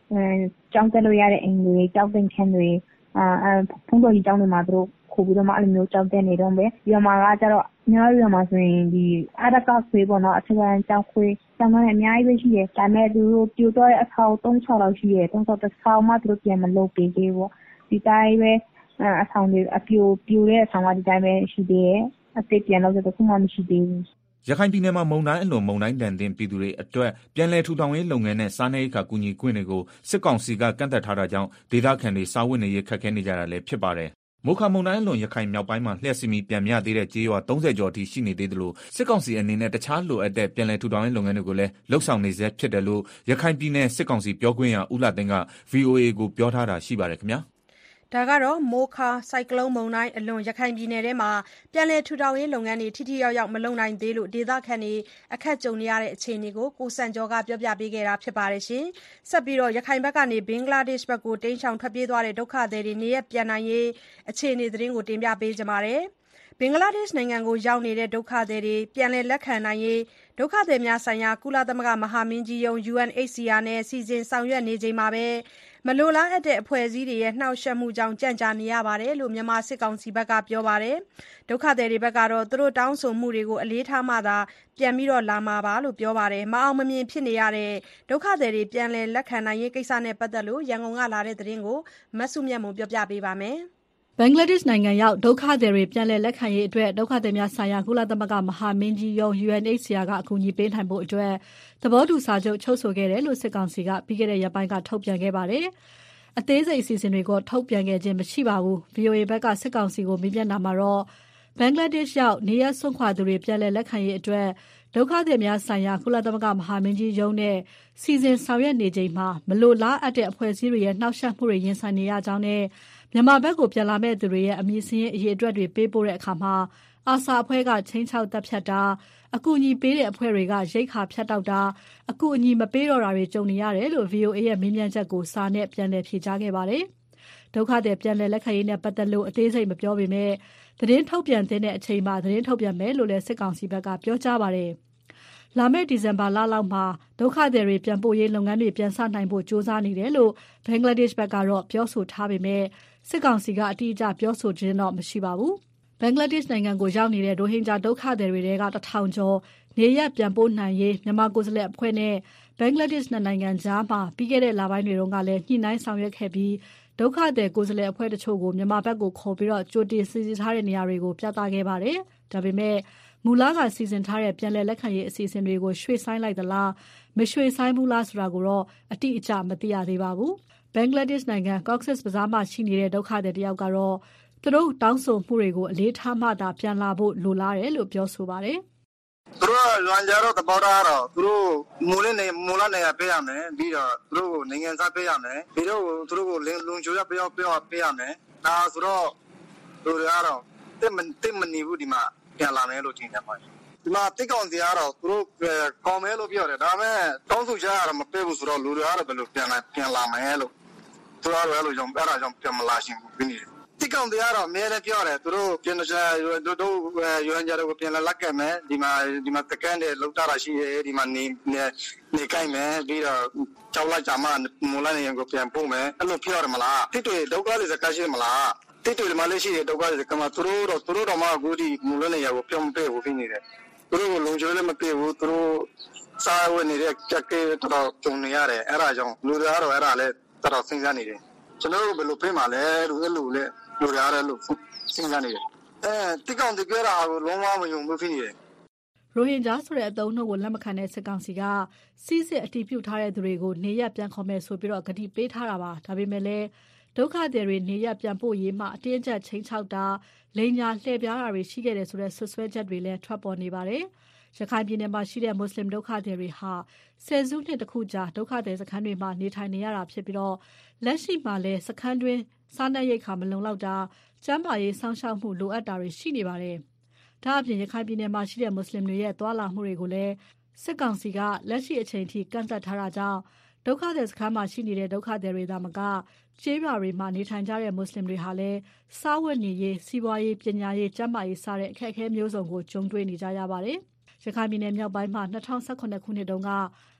ကျောင်းတက်လို့ရတဲ့အိမ်တွေကျောင်းသိမ်းခန်းတွေအာဖုန်းတော်ကြီးကျောင်းတွေမှာသူတို့ခိုးပြီးတော့မှအဲ့လိုမျိုးကျောင်းတက်နေတော့ပဲပြီးတော့မှကကျတော့အများကြီးမှာဆိုရင်ဒီအရကခွေးပေါ့နော်အထက်ကကျောင်းခွေးကျောင်းကနေအများကြီးပဲရှိတယ်ဒါပေမဲ့သူတို့ပြိုတော့တဲ့အထောက်သုံးချောက်လောက်ရှိတယ်သုံးချောက်တစ်ဆောက်မှသူတို့ပြန်မလုပ်ပေးသေးဘူးဒီတိုင်းပဲအဆောင်တွေအပြိုပြိုတဲ့အဆောင်ကဒီတိုင်းပဲရှိသေးတယ်အသေးပြန်လို့တော့ခုမှမရှိသေးဘူးရခိုင်ပြည်နယ်မှာမုန်တိုင်းအလွန်မုန်တိုင်းတန်တင်ပြည်သူတွေအတွက်ပြန်လည်ထူထောင်ရေးလုပ်ငန်းနဲ့စားနပ်ရိက္ခာကူညီခွင့်တွေကိုစစ်ကောင်စီကကန့်သတ်ထားတာကြောင့်ဒေသခံတွေစားဝတ်နေရေးခက်ခဲနေကြတာလည်းဖြစ်ပါတယ်။မိုခါမုန်တိုင်းအလွန်ရခိုင်မြောက်ပိုင်းမှာလျှက်စီမီပြန်မြသေးတဲ့ကြေးရွာသုံးဆယ်ကျော်အထိရှိနေသေးသလိုစစ်ကောင်စီအနေနဲ့တခြားလိုအပ်တဲ့ပြန်လည်ထူထောင်ရေးလုပ်ငန်းတွေကိုလည်းလှုပ်ဆောင်နေဆဲဖြစ်တယ်လို့ရခိုင်ပြည်နယ်စစ်ကောင်စီပြောခွင့်ရဦးလှသိန်းက ဗွီအိုအေ ကိုပြောထားတာရှိပါတယ်ခင်ဗျာ။ဒါကတော့မိုခါဆိုင်ကလုန်းမုန်တိုင်းအလွန်ရခိုင်ပြည်နယ်ထဲမှာပြန်လည်ထူထောင်ရေးလုပ်ငန်းတွေထိထိရောက်ရောက်မလုပ်နိုင်သေးလို့ဒေသခံတွေအခက်ကြုံနေရတဲ့အခြေအနေကိုကိုစံကျော်ကပြောပြပေးခဲ့တာဖြစ်ပါတယ်ရှင်။ဆက်ပြီးတော့ရခိုင်ဘက်ကနေဘင်္ဂလားဒေ့ရှ်ဘက်ကိုတိမ်းရှောင်ထွက်ပြေးသွားတဲ့ဒုက္ခသည်တွေနေရပြန်နိုင်ရေးအခြေအနေသတင်းကိုတင်ပြပေးကြပါမယ်။ဘင်္ဂလားဒေ့ရှ်နိုင်ငံကိုရောက်နေတဲ့ဒုက္ခသည်တွေပြန်လည်လက်ခံနိုင်ရေးဒုက္ခသည်များဆိုင်ရာကုလသမဂ္ဂမဟာမင်းကြီးရုံး ယူအန် အိတ်စီအာ နဲ့စီစဉ်ဆောင်ရွက်နေချိန်မှာပဲမလိုလားအပ်တဲ့အဖွဲ့အစည်းတွေရဲ့နှောက်ယှက်မှုကြောင့်ကြန့်ကြာနေရတယ်လို့မြန်မာစစ်ကောင်စီဘက်ကပြောပါတယ်။ဒုက္ခသည်တွေဘက်ကတော့သူတို့တောင်းဆိုမှုတွေကိုအလေးထားမှသာပြန်ပြီးတော့လာမှာပါလို့ပြောပါတယ်။မအောင်မမြင်ဖြစ်နေရတဲ့ဒုက္ခသည်တွေပြန်လည်လက်ခံနိုင်ရေးကိစ္စနဲ့ပတ်သက်လို့ရန်ကုန်ကလာတဲ့သတင်းကိုမဆုမြတ်မွန်ပြောပြပေးပါမယ်။ဘင်္ဂလားဒေ့ရှ်နိုင်ငံရောက်ဒုက္ခသည်တွေပြန်လည်လက်ခံရေးအတွက်ဒုက္ခသည်များဆိုင်ရာကုလသမဂ္ဂမဟာမင်းကြီးရုံး ယူအန် အိတ်စီအာ ကအကူအညီပေးနိုင်ဖို့အတွက်သဘောတူစာချုပ်ချုပ်ဆိုခဲ့တယ်လို့စစ်ကောင်စီကပြီးခဲ့တဲ့ရက်ပိုင်းကထုတ်ပြန်ခဲ့ပါတယ်။အသေးစိတ်အစီအစဉ်တွေကိုထုတ်ပြန်ခဲ့ခြင်းမရှိပါဘူး။ ဗွီအိုအေဘက်ကစစ်ကောင်စီကိုမေးမြန်းတာမှာတော့ဘင်္ဂလားဒေ့ရှ်ရောက်နေရပ်စွန့်ခွာသူတွေပြန်လည်လက်ခံရေးအတွက်ဒုက္ခသည်များဆိုင်ရာကုလသမဂ္ဂမဟာမင်းကြီးရုံးနဲ့စီစဉ်ဆောင်ရွက်နေချိန်မှာမလိုလားအပ်တဲ့အဖွဲ့အစည်းတွေရဲ့နှောက်ယှက်မှုတွေရင်ဆိုင်နေရကြောင်းနဲ့မြန်မာဘက်ကိုပြန်လာမဲ့သူတွေရဲ့အမည်စာရင်းအရေးအတွက်တွေပေးပို့တဲ့အခါမှာအာဆာအဖွဲ့ကချင်းချောက်တပ်ဖြတ်တာအကူအညီပေးတဲ့အဖွဲ့တွေကရိတ်ခါဖြတ်တောက်တာအကူအညီမပေးတော့တာတွေကြုံနေရတယ်လို့ ဗွီအိုအေ ရဲ့မေးမြန်းချက်ကိုစာနဲ့ပြန်လည်ဖြေကြားခဲ့ပါတယ်။ဒုက္ခသည်ပြန်လည်လက်ခံရေးနဲ့ပတ်သက်လို့အသေးစိတ်မပြောပေမဲ့သတင်းထုတ်ပြန်တဲ့အချိန်မှာသတင်းထုတ်ပြန်မယ်လို့လည်းစစ်ကောင်စီဘက်ကပြောကြားပါတယ်။လာမယ့်ဒီဇင်ဘာလလောက်မှာဒုက္ခသည်တွေပြန်ပို့ရေးလုပ်ငန်းတွေပြန်စနိုင်ဖို့ကြိုးစားနေတယ်လို့ဘင်္ဂလားဒေ့ရှ်ဘက်ကတော့ပြောဆိုထားပေမဲ့စစ်ကောင်စီကအတိအကျပြောဆိုခြင်းတော့မရှိပါဘူး။ဘင်္ဂလားဒေ့ရှ်နိုင်ငံကိုရောက်နေတဲ့ရိုဟင်ဂျာဒုက္ခသည်တွေကတထောင်ကျော်နေရပ်ပြန်ပို့နိုင်ရေးမြန်မာကိုယ်စားလှယ်အဖွဲ့နဲ့ဘင်္ဂလားဒေ့ရှ်နိုင်ငံကြားမှာပြီးခဲ့တဲ့လပိုင်းတွေတုန်းကလည်းညှိနှိုင်းဆောင်ရွက်ခဲ့ပြီးဒုက္ခသည်ကိုယ်စားလှယ်အဖွဲ့တချို့ကိုမြန်မာဘက်ကိုခေါ်ပြီးတော့ကြိုတင်စီစဉ်ထားတဲ့နေရာတွေကိုပြသခဲ့ပါတယ်။ဒါပေမဲ့မူလကစီစဉ်ထားတဲ့ပြန်လည်လက်ခံရေးအစီအစဉ်တွေကိုရွှေ့ဆိုင်းလိုက်သလားမရွှေ့ဆိုင်းဘူးလားဆိုတာကိုတော့အတိအကျမသိရသေးပါဘူး။ဘင်္ဂလားဒေ့ရှ်နိုင်ငံ Cox's Bazar မှာရှိနေတဲ့ဒုက္ခသည်တယောက်ကတော့သူတို့တောင်းဆိုမှုတွေကိုအလေးထားမှသာပြန်လာဖို့လိုလားတယ်လို့ပြောဆိုပါတယ်။သူတို့လွန်ကြတော့တပေါ်တာတော့သူတို့မူလနေမူလနေရပေးရမယ်ပြီးတော့သူတို့ကိုနိုင်ငံသားပေးရမယ်ပြီးတော့သူတို့ကိုလုံချိုရပေးရပေးရပေးရမယ်ဒါဆိုတော့သူတွေကတော့တက်မတက်မနေဘူးဒီမှာပြန်လာမယ်လို့ထင်တယ်ပေါ့ဒီမှာတိတ်ကောင်စီကတော့သူတို့ကောင်းမယ်လို့ပြောတယ်ဒါပေမဲ့တောင်းဆိုကြရတော့မပေးဘူးဆိုတော့လူတွေကတော့ဘယ်လိုပြန်လာပြန်လာမယ်လို့သူတို့ကတော့အဲ့လိုကြောင့်အဲ့ဒါကြောင့်ပြန်မလာရှင်ဘူးပြီးနေတယ်တိတ်ကောင်စီကတော့အများနဲ့ပြောတယ်သူတို့ပြန်တော့တို့တို့ယူအန်ဂျာတို့ပြန်လာလက်ကမယ်ဒီမှာဒီမှာတကန်းတဲ့လောက်တာရှိတယ်ဒီမှာနေနေကိုင်းမယ်ပြီးတော့ကြောက်လိုက်ကြမှာမူလာနေရင်ကိုပြန်ပို့မယ်အဲ့လိုပြောရမလားတိတ်တွေဒုက္ခတွေစကားရှိမလားတိတ်တွေမလေးရှိတဲ့ဒုက္ခတွေကမှသူတို့တော့သူတို့တော့မှအခုဒီမူလနေရကိုပြောင်းပေးဖို့ဖြစ်နေတယ်သူတို့ကိုလုံခြုံရေးမပေးဘူးသူတို့စားဝတ်နေတဲ့ကြက်ကဲတော့ကြုံနေရတယ်အဲ့ဒါကြောင့်လူတွေကတော့အဲ့ဒါလည်းတော်တော်စဉ်းစားနေတယ်ကျွန်တော်တို့ဘယ်လိုပေးမှလဲလို့အဲ့လိုလေလူတွေအားလို့စဉ်းစားနေတယ်အဲတိကောင်တကယ်တော့လုံးဝမယုံဘူးဖြစ်နေတယ်ရိုဟင်ဂျာဆိုတဲ့အသုံးအနှုန်းကိုလက်မခံတဲ့စစ်ကောင်စီကစီးစစ်အတီးပြုတ်ထားတဲ့သူတွေကိုနေရပ်ပြန်ခေါ်မယ်ဆိုပြီးတော့ဂတိပေးထားတာပါဒါပေမဲ့လည်းဒုက္ခသည်တွေနေရပ်ပြန်ပို့ရေးမှာအတင်းကျပ်ချင်းချောက်တာလိန်ညာလှည့်ပြားတာတွေရှိခဲ့တယ်ဆိုတဲ့ဆွဆွဲချက်တွေလည်းထွက်ပေါ်နေပါတယ်။ရခိုင်ပြည်နယ်မှာရှိတဲ့မွတ်စလင်ဒုက္ခသည်တွေဟာဆယ်စုနှစ်တခုကြာဒုက္ခသည်စခန်းတွေမှာနေထိုင်နေရတာဖြစ်ပြီးတော့လက်ရှိမှာလည်းစခန်းတွင်းစားနပ်ရိက္ခာမလုံလောက်တာကျန်းမာရေးစောင့်ရှောက်မှုလိုအပ်တာတွေရှိနေပါတယ်။ဒါအပြင်ရခိုင်ပြည်နယ်မှာရှိတဲ့မွတ်စလင်တွေရဲ့သွာလာမှုတွေကိုလည်းစစ်ကောင်စီကလက်ရှိအချိန်ထိကန့်သတ်ထားတာကြောင့်ဒုက္ခသည်စခန်းမှာရှိနေတဲ့ဒုက္ခသည်တွေသာမကကျေးရွာတွေမှာနေထိုင်ကြတဲ့မွတ်စလင်တွေဟာလည်းစားဝတ်နေရေးစီးပွားရေးပညာရေးကျန်းမာရေးစတဲ့အခက်အခဲမျိုးစုံကိုကြုံတွေ့နေကြရပါတယ်။ရခိုင်ပြည်နယ်မြောက်ပိုင်းမှာ၂၀၁၇ခုနှစ်တုန်းက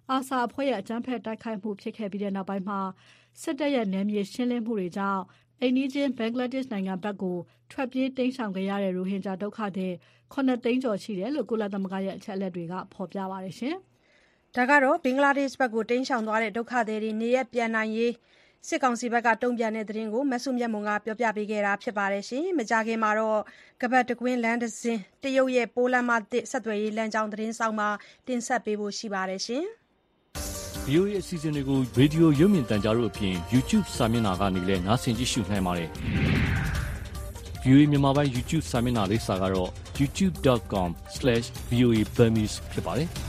အာဆာအဖွဲ့ရဲ့အကြမ်းဖက်တိုက်ခိုက်မှုဖြစ်ခဲ့ပြီးတဲ့နောက်ပိုင်းမှာစစ်တပ်ရဲ့နယ်မြေရှင်းလင်းမှုတွေကြောင့်အိမ်နီးချင်းဘင်္ဂလားဒေ့ရှ်နိုင်ငံဘက်ကိုထွက်ပြေးတိမ်းရှောင်ခဲ့ရတဲ့ရိုဟင်ဂျာဒုက္ခသည်ခုနှစ်သိန်းကျော်ရှိတယ်လို့ကုလသမဂ္ဂရဲ့အချက်အလက်တွေကဖော်ပြပါတယ်ရှင်။ဒါကတော့ဘင်္ဂလားဒေ့ရှ်ဘက်ကိုတိမ်းရှောင်သွားတဲ့ဒုက္ခသည်တွေနေရပြန်နိုင်ရေးစစ်ကောင်စီဘက်ကတုံ့ပြန်တဲ့သတင်းကိုမဆုမြတ်မွန်ကပြောပြပေးခဲ့တာဖြစ်ပါတယ်ရှင်။မကြခင်မှာတော့ကပတ်တကွင်းလမ်းတစ်စင်းတရုတ်ရဲ့ပိုးလမ်းမသစ်ဆက်သွယ်ရေးလမ်းကြောင်းသတင်းဆောင်မှာတင်ဆက်ပေးဖို့ရှိပါတယ်ရှင်။ဗီအိုအေ အစီအစဉ်တွေကိုရေဒီယိုရုပ်မြင်သံကြားတို့အပြင် YouTube စာမျက်နှာကနေလည်းနားဆင်ကြည့်ရှုနိုင်ပါတယ်။ ဗီအိုအေမြန်မာပိုင်း YouTube စာမျက်နှာလိပ်စာကတော့ ยูทูบ ဒอท ကွန် စလက်ရှ် ဗီအိုအေ ဘမ်မီစ် ဖြစ်ပါတယ်။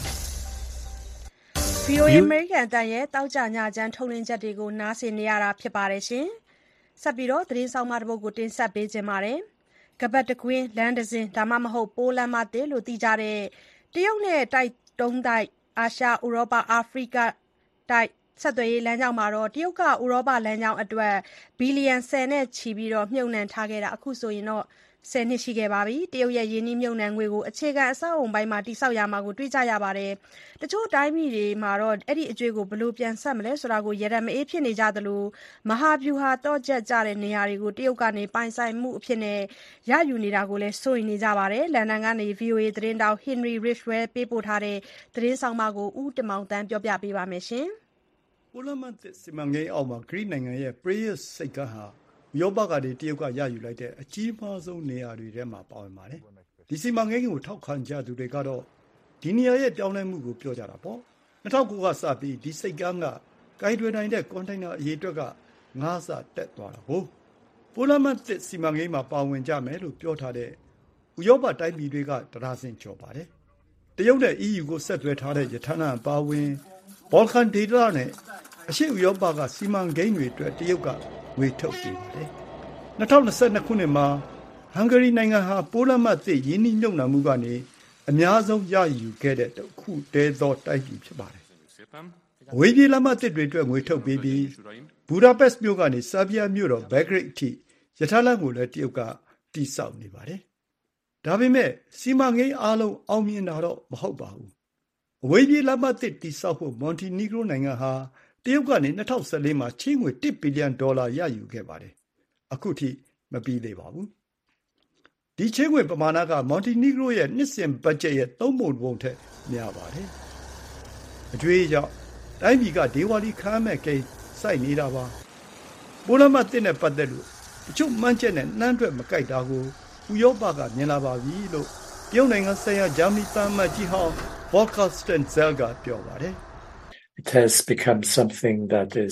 ဗီအိုအေ အမေရိကန်အသံရဲ့တောက်ကြညချမ်းထုတ်လွှင့်ချက်တွေကိုနားဆင်နေရတာဖြစ်ပါတယ်ရှင်။ဆက်ပြီးတော့သတင်းဆောင်မတစ်ပုဒ်ကိုတင်ဆက်ပေးခြင်းပါတယ်။ကပတ်တကွင်းလမ်းတစ်စင်းဒါမှမဟုတ်ပိုးလမ်းမသစ်လို့သိကြတဲ့တရုတ်နဲ့တိုက်တုံးတိုက်အာရှဥရောပအာဖရိကတိုက်ဆက်သွယ်ရေးလမ်းကြောင်းမှာတော့တရုတ်ကဥရောပလမ်းကြောင်းအတွက်ဘီလီယံဆယ်နဲ့ချီပြီးတော့မြုပ်နှံထားခဲ့တာအခုဆိုရင်တော့ဆယ်နှစ်ရှိခဲ့ပါပြီတရုတ်ရဲ့ယင်းနှိမ့်မြုပ်နှံငွေကိုအခြေခံအဆောက်အုံပိုင်းမှာတိစောက်ရမှာကိုတွေ့ကြရပါတယ်တချို့တိုင်းပြည်တွေမှာတော့အဲ့ဒီအကျွေးကိုဘယ်လိုပြန်ဆက်မလဲဆိုတာကိုရရမအေးဖြစ်နေကြသလိုမဟာဗျူဟာတော့ကျက်ကြတဲ့နေရာတွေကိုတရုတ်ကနေပိုင်ဆိုင်မှုအဖြစ်နဲ့ရယူနေတာကိုလည်းစိုးရိမ်နေကြပါတယ်လန်ဒန်ကနေ ဗီအိုအေ သတင်းတောက် Henry Ridgwell ပေးပို့ထားတဲ့သတင်းဆောင်မကိုဦးတမောင်တန်းပြောပြပေးပါမယ်ရှင်ပိုလမန်တစ်စီမံကိန်းအောက်မှာဂရိနိုင်ငံရဲ့ Praya's စိတ်ကမ်းဟာဥရောပကနေတရုတ်ကရယူလိုက်တဲ့အကြီးမားဆုံးနေရာတွေထဲမှာပါဝင်ပါတယ်။ဒီစီမံကိန်းကိုထောက်ခံကြသူတွေကတော့ဒီနေရာရဲ့ပြောင်းလဲမှုကိုပြောကြတာပေါ့။၂၀၀၉ကစပြီးဒီစိတ်ကမ်းကကိုင်တွယ်နိုင်တဲ့ကွန်တိန်နာအရေအတွက်ကငါးဆတက်သွားတာကိုပိုလမန်တစ်စီမံကိန်းမှာပါဝင်ကြမယ်လို့ပြောထားတဲ့ဥရောပတိုင်းပြည်တွေကတရားစင်ကျော်ပါတယ်။တရုတ်နဲ့ အီးယူ ကိုဆက်သွယ်ထားတဲ့ရထားလမ်းအပါအဝင်ဘော်လကန်ဒေသနဲ့အရှေ့ဥရောပကစီမံကိန်းတွေအတွက်တရုတ်ကငွေထုတ်ပေးပါတယ်။၂၀၂၂ခုနှစ်မှာဟန်ဂရီနိုင်ငံဟာပိုလန်မှသစ်ရင်းနှီးမြှုပ်နှံမှုကနေအများဆုံးရယူခဲ့တဲ့တစ်ခုတည်းသောတိုင်းပြည်ဖြစ်ပါတယ်။အဝေးပြေးလမ်းမသစ်တွေအတွက်ငွေထုတ်ပေးပြီးဘူဒါပက်စ်မြို့ကနေဆာဘီယာမြို့တော်ဘက်ဂရိတ်အထိရထားလမ်းကိုလည်းတရုတ်ကတည်ဆောက်နေပါတယ်။ဒါပေမဲ့စီမံကိန်းအားလုံးအောင်မြင်တာတော့မဟုတ်ပါဘူး။အဝေးပြေးလမ်းမသစ်တည်ဆောက်ဖို့မွန်တီနီဂရိုနိုင်ငံဟာတရုတ်ကနေ၂၀၁၄မှာချေးငွေတစ်ဘီလီယံဒေါ်လာရယူခဲ့ပါတယ်။အခုထိမပြီးသေးပါဘူး။ဒီချေးငွေပမာဏကမွန်တီနီဂရိုရဲ့နှစ်စဉ်ဘတ်ဂျက်ရဲ့သုံးပုံတစ်ပုံထက်များပါတယ်။အကျွေးကြောင့်တိုင်းပြည်ကဒေဝါလီခမ်းမဲ့ကိန်းစိုက်နေတာပါ။ပိုလန်မသစ်နဲ့ပတ်သက်လို့တချို့မှန်းချက်နဲ့နှမ်းတွက်မကိုက်တာကိုဥရောပကမြင်လာပါပြီလို့တရုတ်နိုင်ငံဆိုင်ရာဂျာမနီသံအမတ်ကြီးဟောင်းဘော့ကာစတန်ဇဲလ်ကပြောပါတယ်။ It has become something that is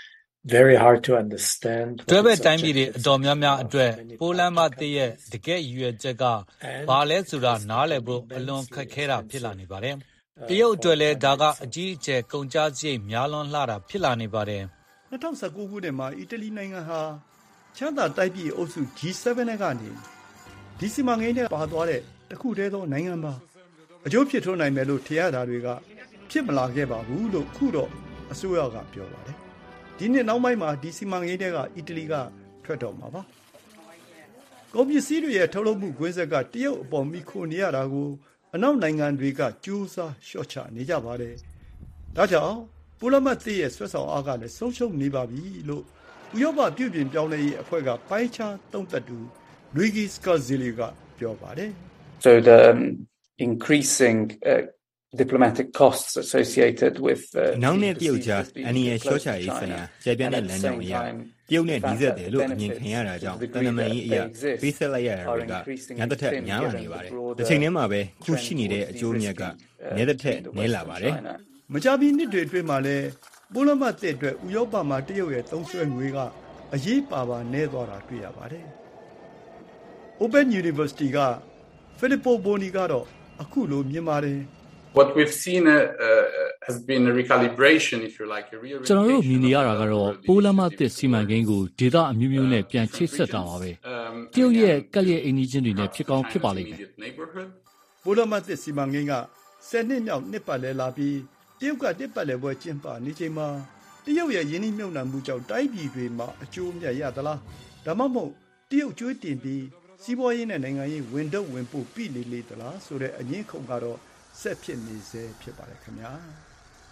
very hard to understand. တွဲဘက်တိုင်းပြည်တွေအတော်များများအတွက်ပိုလန်မသစ်ရဲ့တကယ့်ရည်ရွယ်ချက်ကဘာလဲဆိုတာနားလည်ဖို့အလွန်ခက်ခဲတာဖြစ်လာနေပါတယ်။တရုတ်အတွက်လည်းဒါကအကြီးအကျယ်ကုန်ကျစရိတ်များလွန်းလှတာဖြစ်လာနေပါတယ်။၂၀၁၉ခုနှစ်မှာအီတလီနိုင်ငံဟာချမ်းသာတိုက်ပြည်အုပ်စု ဂျီ ဆဗန် ကနေဒီစီမံကိန်းနဲ့ပါသွားတဲ့တခုတည်းသောနိုင်ငံပါအကျိုးဖြစ်ထွန်းနိုင်မယ်လို့ထင်ရတာတွေကဖြစ်မလာခဲ့ပါဘူးလို့ခုတော့အစိုးရကပြောပါတယ်ဒီနှစ်နောက်ပိုင်းမှာဒီစီမံကိန်းတွေကအီတလီကထွက်တော့မှာပါကုန်ပစ္စည်းတွေရဲ့ထုတ်လုပ်မှုကွင်းဆက်ကတရုတ်အပေါ်မိခိုနေရတာကိုအနောက်နိုင်ငံတွေကကြိုးစားလျှော့ချနေကြပါတယ်ဒါကြောင့်ပိုလန်မတ်ရဲ့ဆွဲဆောင်အားကလည်းဆုံးရှုံးနေပါပြီလို့ဥရောပပြုပြင်ပြောင်းလဲရေးအဖွဲ့ကပိုင်းခြားသုံးသပ်သူ Luigi Scarzilli ကပြောပါတယ် So the um, increasing uh, diplomatic costs associated with နောက်နဲ့တရုတ်ကြားအနည်းငယ်လျှော့ချရေးဆိုင်ရာကျေပြန့်တဲ့လမ်းကြောင်းအရာတရုတ်နဲ့နှီးစပ်တယ်လို့အမြင်ခံရတာကြောင့်တန်တမာရေးအရာပေးဆက်လိုက်ရတာတွေကညတစ်ထက်များလာနေပါတယ်။တစ်ချိန်တည်းမှာပဲခုရှိနေတဲ့အကျိုးအမြတ်ကနည်းတစ်ထက်နည်းလာပါတယ်။မကြာမီနှစ်တွေအတွင်းမှာလည်းပိုလန်မတ်တဲ့အတွက်ဥရောပမှာတရုတ်ရဲ့သုံးစွဲငွေကအရေးပါပါနည်းသွားတာတွေ့ရပါတယ်။ Open University က Filippo Boni ကတော့အခုလိုမြင်ပါတယ်။ What we've seen uh, uh, has been a recalibration, if you like, a reorientation. ကျွန်တော်တို့မြင်နေရတာကတော့ပိုလန်မသစ်စီမံကိန်းကိုဒေသအမျိုးမျိုးနဲ့ပြန်ချိတ်ဆက်တာပါပဲ။တရုတ်ရဲ့ကက်ရဲ့အိမ်နီးချင်းတွေနဲ့ဖြစ်ကောင်းဖြစ်ပါလိမ့်မယ်။ပိုလန်မသစ်စီမံကိန်းကဆယ်နှစ်မြောက်နှစ်ပတ်လည်လာပြီးတရုတ်ကတစ်ပတ်လည်ပွဲကျင်းပနေချိန်မှာတရုတ်ရဲ့ယင်းနှိမ့်မြုပ်နှံမှုကြောင့်တိုင်းပြည်တွေမှာအကျိုးအမြတ်ရသလားဒါမှမဟုတ်တရုတ်ကျွေးတင်ပြီးစီးပွားရေးနဲ့နိုင်ငံရေးဝင်တော့ဝင်ပို့ပြည်လေလေသလားဆိုတဲ့အငင်းခုန်ကတော့ဆက်ဖြစ်နေစေဖြစ်ပါတယ်ခင်ဗျာ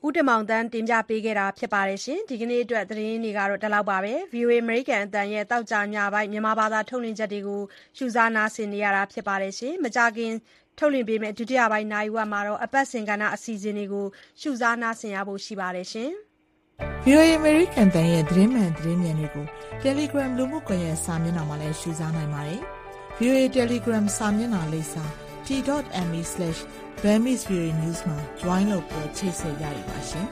ဦးတင်မောင်သန်းတင်ပြပေးခဲ့တာဖြစ်ပါတယ်ရှင်ဒီကနေ့အတွက်သတင်းတွေကတော့ဒီလောက်ပါပဲ ဗီအိုအေ American အတန်ရဲ့တောက်ကြညပိုင်းမြန်မာဘာသာထုတ်လွှင့်ချက်တွေကိုရှုစားနားဆင်နေရတာဖြစ်ပါတယ်ရှင်မကြခင်ထုတ်လွှင့်ပေးမယ့်ဒုတိယပိုင်းနိုင်ဝက်မှာတော့အပတ်စဉ်ကဏ္ဍအစီအစဉ်တွေကိုရှုစားနားဆင်ရဖို့ရှိပါတယ်ရှင်ဗီအိုအေ American တန်ရဲ့သတင်းမှန်သတင်းမြန်တွေကို Telegram လူမှုကွန်ရက်စာမျက်နှာမှာလည်းရှုစားနိုင်ပါတယ် ဗီအိုအေ Telegram စာမျက်နှာလိပ်စာ t dot m e slash burmese voa news မှာ join လုပ်ပြီးချိတ်ဆက်ရရပါရှင်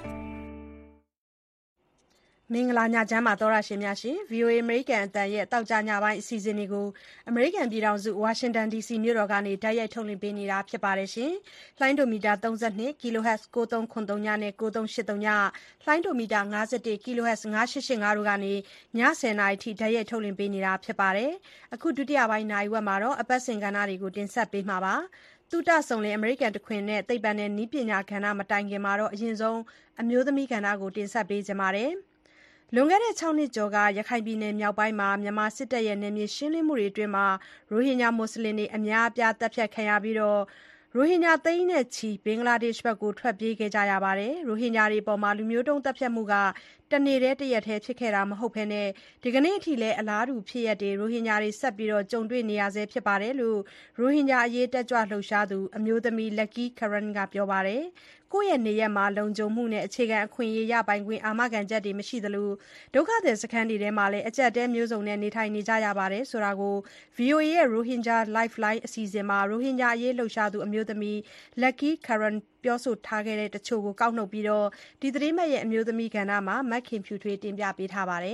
မင်္ဂလာညချမ်းပါတော်ရရှင်များရှင် ဗီအိုအေ American အတန်ရဲ့တောက်ကြညပိုင်းအစီအစဉ်တွေကို American ပြည်ထောင်စု Washington ဒီ စီ မြို့တော်ကနေတိုက်ရိုက်ထုတ်လွှင့်ပေးနေတာဖြစ်ပါတယ်ရှင်လိုင်းဒိုမီတာ thirty-two ကီလိုဟက်ဇ် nine three seven three နဲ့ nine three eight three လိုင်းဒိုမီတာ fifty-one ကီလိုဟက်ဇ် five eight eight fiveတို့ကနေညtenနာရီထိတိုက်ရိုက်ထုတ်လွှင့်ပေးနေတာဖြစ်ပါတယ်အခုဒုတိယပိုင်းနိုင်ဝက်မှာတော့အပတ်စဉ်ကဏ္ဍတွေကိုတင်ဆက်ပေးမှာပါတူတဆုံလင် American တခွင်နဲ့သိပ္ပံနဲ့နည်းပညာကဏ္ဍမတိုင်ခင်မှာတော့အရင်ဆုံးအမျိုးသမီးကဏ္ဍကိုတင်ဆက်ပေးကြပါတယ်လွန်ခဲ့တဲ့sixနှစ်ကျော်ကရခိုင်ပြည်နယ်မြောက်ပိုင်းမှာမြန်မာစစ်တပ်ရဲ့နယ်မြေရှင်းလင်းမှုတွေအတွင်းမှာရိုဟင်ဂျာမွတ်စလင်တွေအများအပြားတပ်ဖြတ်ခံရပြီးတော့ရိုဟင်ဂျာသိန်းနဲ့ချီဘင်္ဂလားဒေ့ရှ်ဘက်ကိုထွက်ပြေးခဲ့ကြရပါတယ်ရိုဟင်ဂျာတွေအပေါ်မှာလူမျိုးတုံးတပ်ဖြတ်မှုကတနေ့တည်းတရက်တည်းဖြစ်ခဲ့တာမဟုတ်ဘဲနဲ့ဒီကနေ့အထိလည်းအလားတူဖြစ်ရတဲ့ရိုဟင်ဂျာတွေဆက်ပြီးတော့ကြုံတွေ့နေရဆဲဖြစ်ပါတယ်လို့ရိုဟင်ဂျာအရေးတက်ကြွလှုပ်ရှားသူအမျိုးသမီး Lucky Karen ကပြောပါတယ်ကိုယ့်ရဲ့နေရက်မှာလုံခြုံမှုနဲ့အခြေခံအခွင့်အရေးရပိုင်ခွင့်အာမခံချက်တွေမရှိသလိုဒုက္ခသည်စခန်းတွေထဲမှာလည်းအကြက်တဲမျိုးစုံနဲ့နေထိုင်နေကြရပါတယ်ဆိုတာကို ဗီအိုအေ ရဲ့ Rohingya Lifeline အစီအစဉ်မှာရိုဟင်ဂျာအရေးလှုပ်ရှားသူအမျိုးသမီး Lucky Karen ပြောဆိုထားခဲ့တဲ့တချို့ကိုကောက်နှုတ်ပြီးတော့ဒီသတင်းမှတ်ရဲ့အမျိုးသမီးကဏ္ဍမှာမက်ခင်ဖြူထွေးတင်ပြပေးထားပါတယ်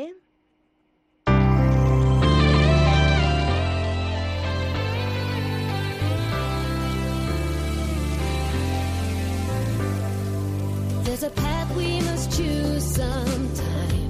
There's a path we must choose sometime.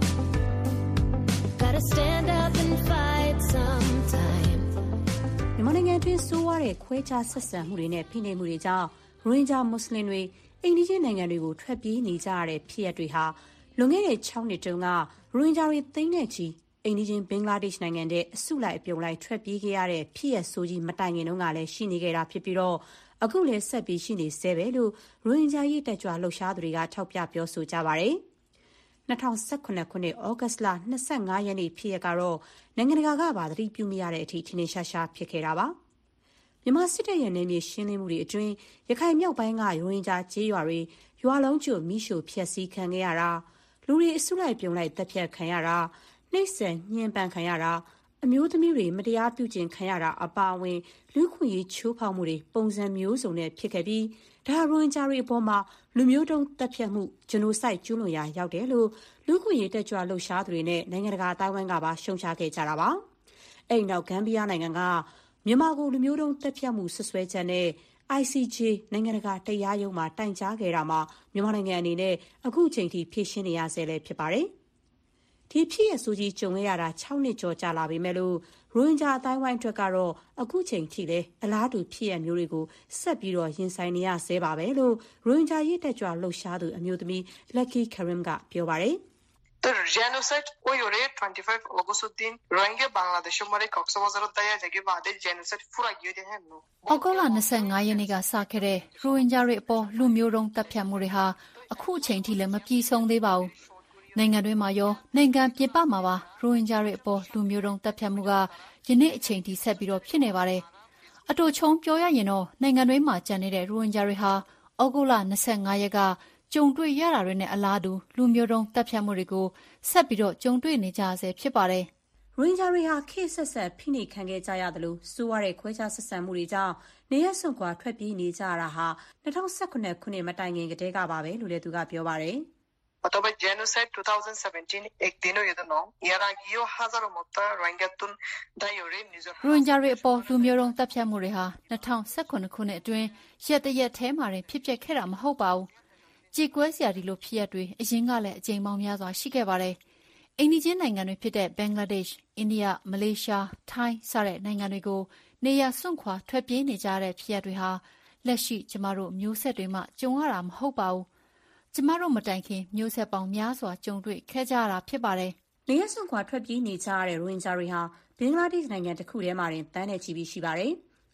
Gotta stand up and fight sometime. မြန်မာနိုင်ငံတွင်းဆိုးဝါးတဲ့ခွဲခြားဆက်ဆံမှုတွေနဲ့ဖိနှိပ်မှုတွေကြောင့်ရိုဟင်ဂျာမွတ်စလင်တွေအိန္ဒိယနိုင်ငံတွေကိုထွက်ပြေးနေကြရတဲ့ဖြစ်ရပ်တွေဟာလွန်ခဲ့တဲ့sixနှစ်တုန်းကရိုဟင်ဂျာတွေသိန်းနဲ့ချီအိန္ဒိယဘင်္ဂလားဒေ့ရှ်နိုင်ငံတဲ့အစုလိုက်အပြုံလိုက်ထွက်ပြေးခဲ့ရတဲ့ဖြစ်ရပ်ဆိုးကြီးမတိုင်ခင်တုန်းကလည်းရှိနေခဲ့တာဖြစ်ပြီးတော့အခုလည်းဆက်ပြီးရှိနေဆဲပဲလို့ရိုဟင်ဂျာရေးတက်ကြွလှုပ်ရှားသူတွေကထောက်ပြပြောဆိုကြပါတယ်။twenty seventeenခုနှစ်ဩဂတ်လtwenty-fiveရက်နေ့ဖြစ်ရပ်ကတော့နိုင်ငံတကာကပါသတိပြုမိရတဲ့အထိထင်ထင်ရှားရှားဖြစ်ခဲ့တာပါ။မြန်မာစစ်တပ်ရဲ့နယ်မြေရှင်းလင်းမှုတွေအတွင်းရခိုင်မြောက်ပိုင်းကရိုဟင်ဂျာကျေးရွာတွေရွာလုံးကျွတ်မိရှို့ဖျက်ဆီးခံခဲ့ရတာလူတွေအစုလိုက်ပြုံလိုက်တပ်ဖြတ်ခံရတာနှိပ်စက်ညှဉ်းပန်းခံရတာအမျိုးသမီးတွေမတရားပြုကျင့်ခံရတာအပါအဝင်လူခွင့်ရေးချိုးဖောက်မှုတွေပုံစံမျိုးစုံနဲ့ဖြစ်ခဲ့ပြီးဒါရိုဟင်ဂျာတွေအပေါ်မှာလူမျိုးတုံးတပ်ဖြတ်မှုဂျနိုဆိုက်ကျူးလွန်ရာရောက်တယ်လို့လူခွင့်ရေးတက်ကြွလှုပ်ရှားသူတွေနဲ့နိုင်ငံတကာအတိုင်းအဝိုင်းကပါရှုံချခဲ့ကြတာပါအဲ့နောက်ဂမ်ဘီယာနိုင်ငံကမြန်မာကိုလူမျိုးတုံးတပ်ဖြတ်မှုဆွဆွဲချက်နဲ့ I C J နိုင်ငံတကာတရားရုံးမှာတိုင်ကြားခဲ့တာမှာမြန်မာနိုင်ငံအနေနဲ့အခုချိန်ထိဖြေရှင်းနေရဆဲလည်းဖြစ်ပါတယ်ဒီဖြစ်ရဆိုကြီးကြုံရတာsixနှစ်ကျော်ကြာလာပြီမဲ့လို့ရိုဟင်ဂျာအတိုင်းဝိုင်းအတွက်ကတော့အခုချိန်ထိလည်းအလားတူဖြစ်ရမျိုးတွေကိုဆက်ပြီးတော့ရင်ဆိုင်နေရဆဲပါပဲလို့ရိုဟင်ဂျာရေးတက်ကြွလှုပ်ရှားသူအမျိုးသမီး Lucky Karim ကပြောပါတယ် The genocide o yore twenty-five August din Rohingya Bangladesh mare Cox's Bazar daya jage baade genocide pura yede hai no ဩဂုတ်လtwenty-fiveရက်နေ့ကစခဲ့တဲ့ရိုဟင်ဂျာတွေအပေါ်လူမျိုးတုံးတပ်ဖြတ်မှုတွေဟာအခုချိန်ထိလည်းမပြီးဆုံးသေးပါဘူးနိုင်ငံတွင်းမှာရောနိုင်ငံပြင်ပမှာပါရိုဟင်ဂျာတွေအပေါ်လူမျိုးတုံးတပ်ဖြတ်မှုကယနေ့အချိန်ထိဆက်ပြီးတော့ဖြစ်နေပါတယ်အတူချုံပြောရရင်တော့နိုင်ငံတွင်းမှာကျန်နေတဲ့ရိုဟင်ဂျာတွေဟာဩဂုတ်လtwenty-fiveရက်ကကြုံတွေ့ရတာတွေနဲ့အလားတူလူမျိုးတုံးတပ်ဖြတ်မှုတွေကိုဆက်ပြီးတော့ကြုံတွေ့နေကြဆဲဖြစ်ပါတယ်ရိုဟင်ဂျာတွေဟာခေတ်ဆက်ဆက်ဖိနှိပ်ခံခဲ့ကြရတယ်လို့ဆိုရတဲ့ခွဲခြားဆက်ဆံမှုတွေကြောင့်နေရစွန့်ခွာထွက်ပြေးနေကြရတာဟာtwenty seventeenခုနှစ်မတိုင်ခင်ကတည်းကပါပဲလို့လည်းသူကပြောပါတယ် Otoba genocide twenty seventeen ek dino yedono yara giyo hazaro motta rohingya tun dayore nizo ရိုဟင်ဂျာတွေအပေါ်လူမျိုးတုံးတပ်ဖြတ်မှုတွေဟာtwenty seventeenခုနှစ်အတွင်းရက်တရက်ထဲမှာဖြစ်ပျက်ခဲ့တာမဟုတ်ပါဘူးကြေကွဲစရာဒီလိုဖြစ်ရပ်တွေအရင်ကလည်းအကြိမ်ပေါင်းများစွာရှိခဲ့ပါတယ်အိန္ဒိယနိုင်ငံတွေဖြစ်တဲ့ဘင်္ဂလားဒေ့ရှ်အိန္ဒိယမလေးရှားထိုင်းစတဲ့နိုင်ငံတွေကိုနေရစွန့်ခွာထွက်ပြေးနေကြတဲ့ဖြစ်ရပ်တွေဟာလက်ရှိကျမတို့မျိုးဆက်တွေမှကြုံရတာမဟုတ်ပါဘူးကျမတို့မတိုင်ခင်မျိုးဆက်ပေါင်းများစွာကြုံတွေ့ခဲ့ကြရတာဖြစ်ပါတယ်။နေရစွန့်ခွာထွက်ပြေးနေကြရတဲ့ရိုဟင်ဂျာတွေဟာဘင်္ဂလားဒေ့ရှ်နိုင်ငံတစ်ခုထဲမှာတင်တန်းနဲ့ချီပြီးရှိပါတယ်။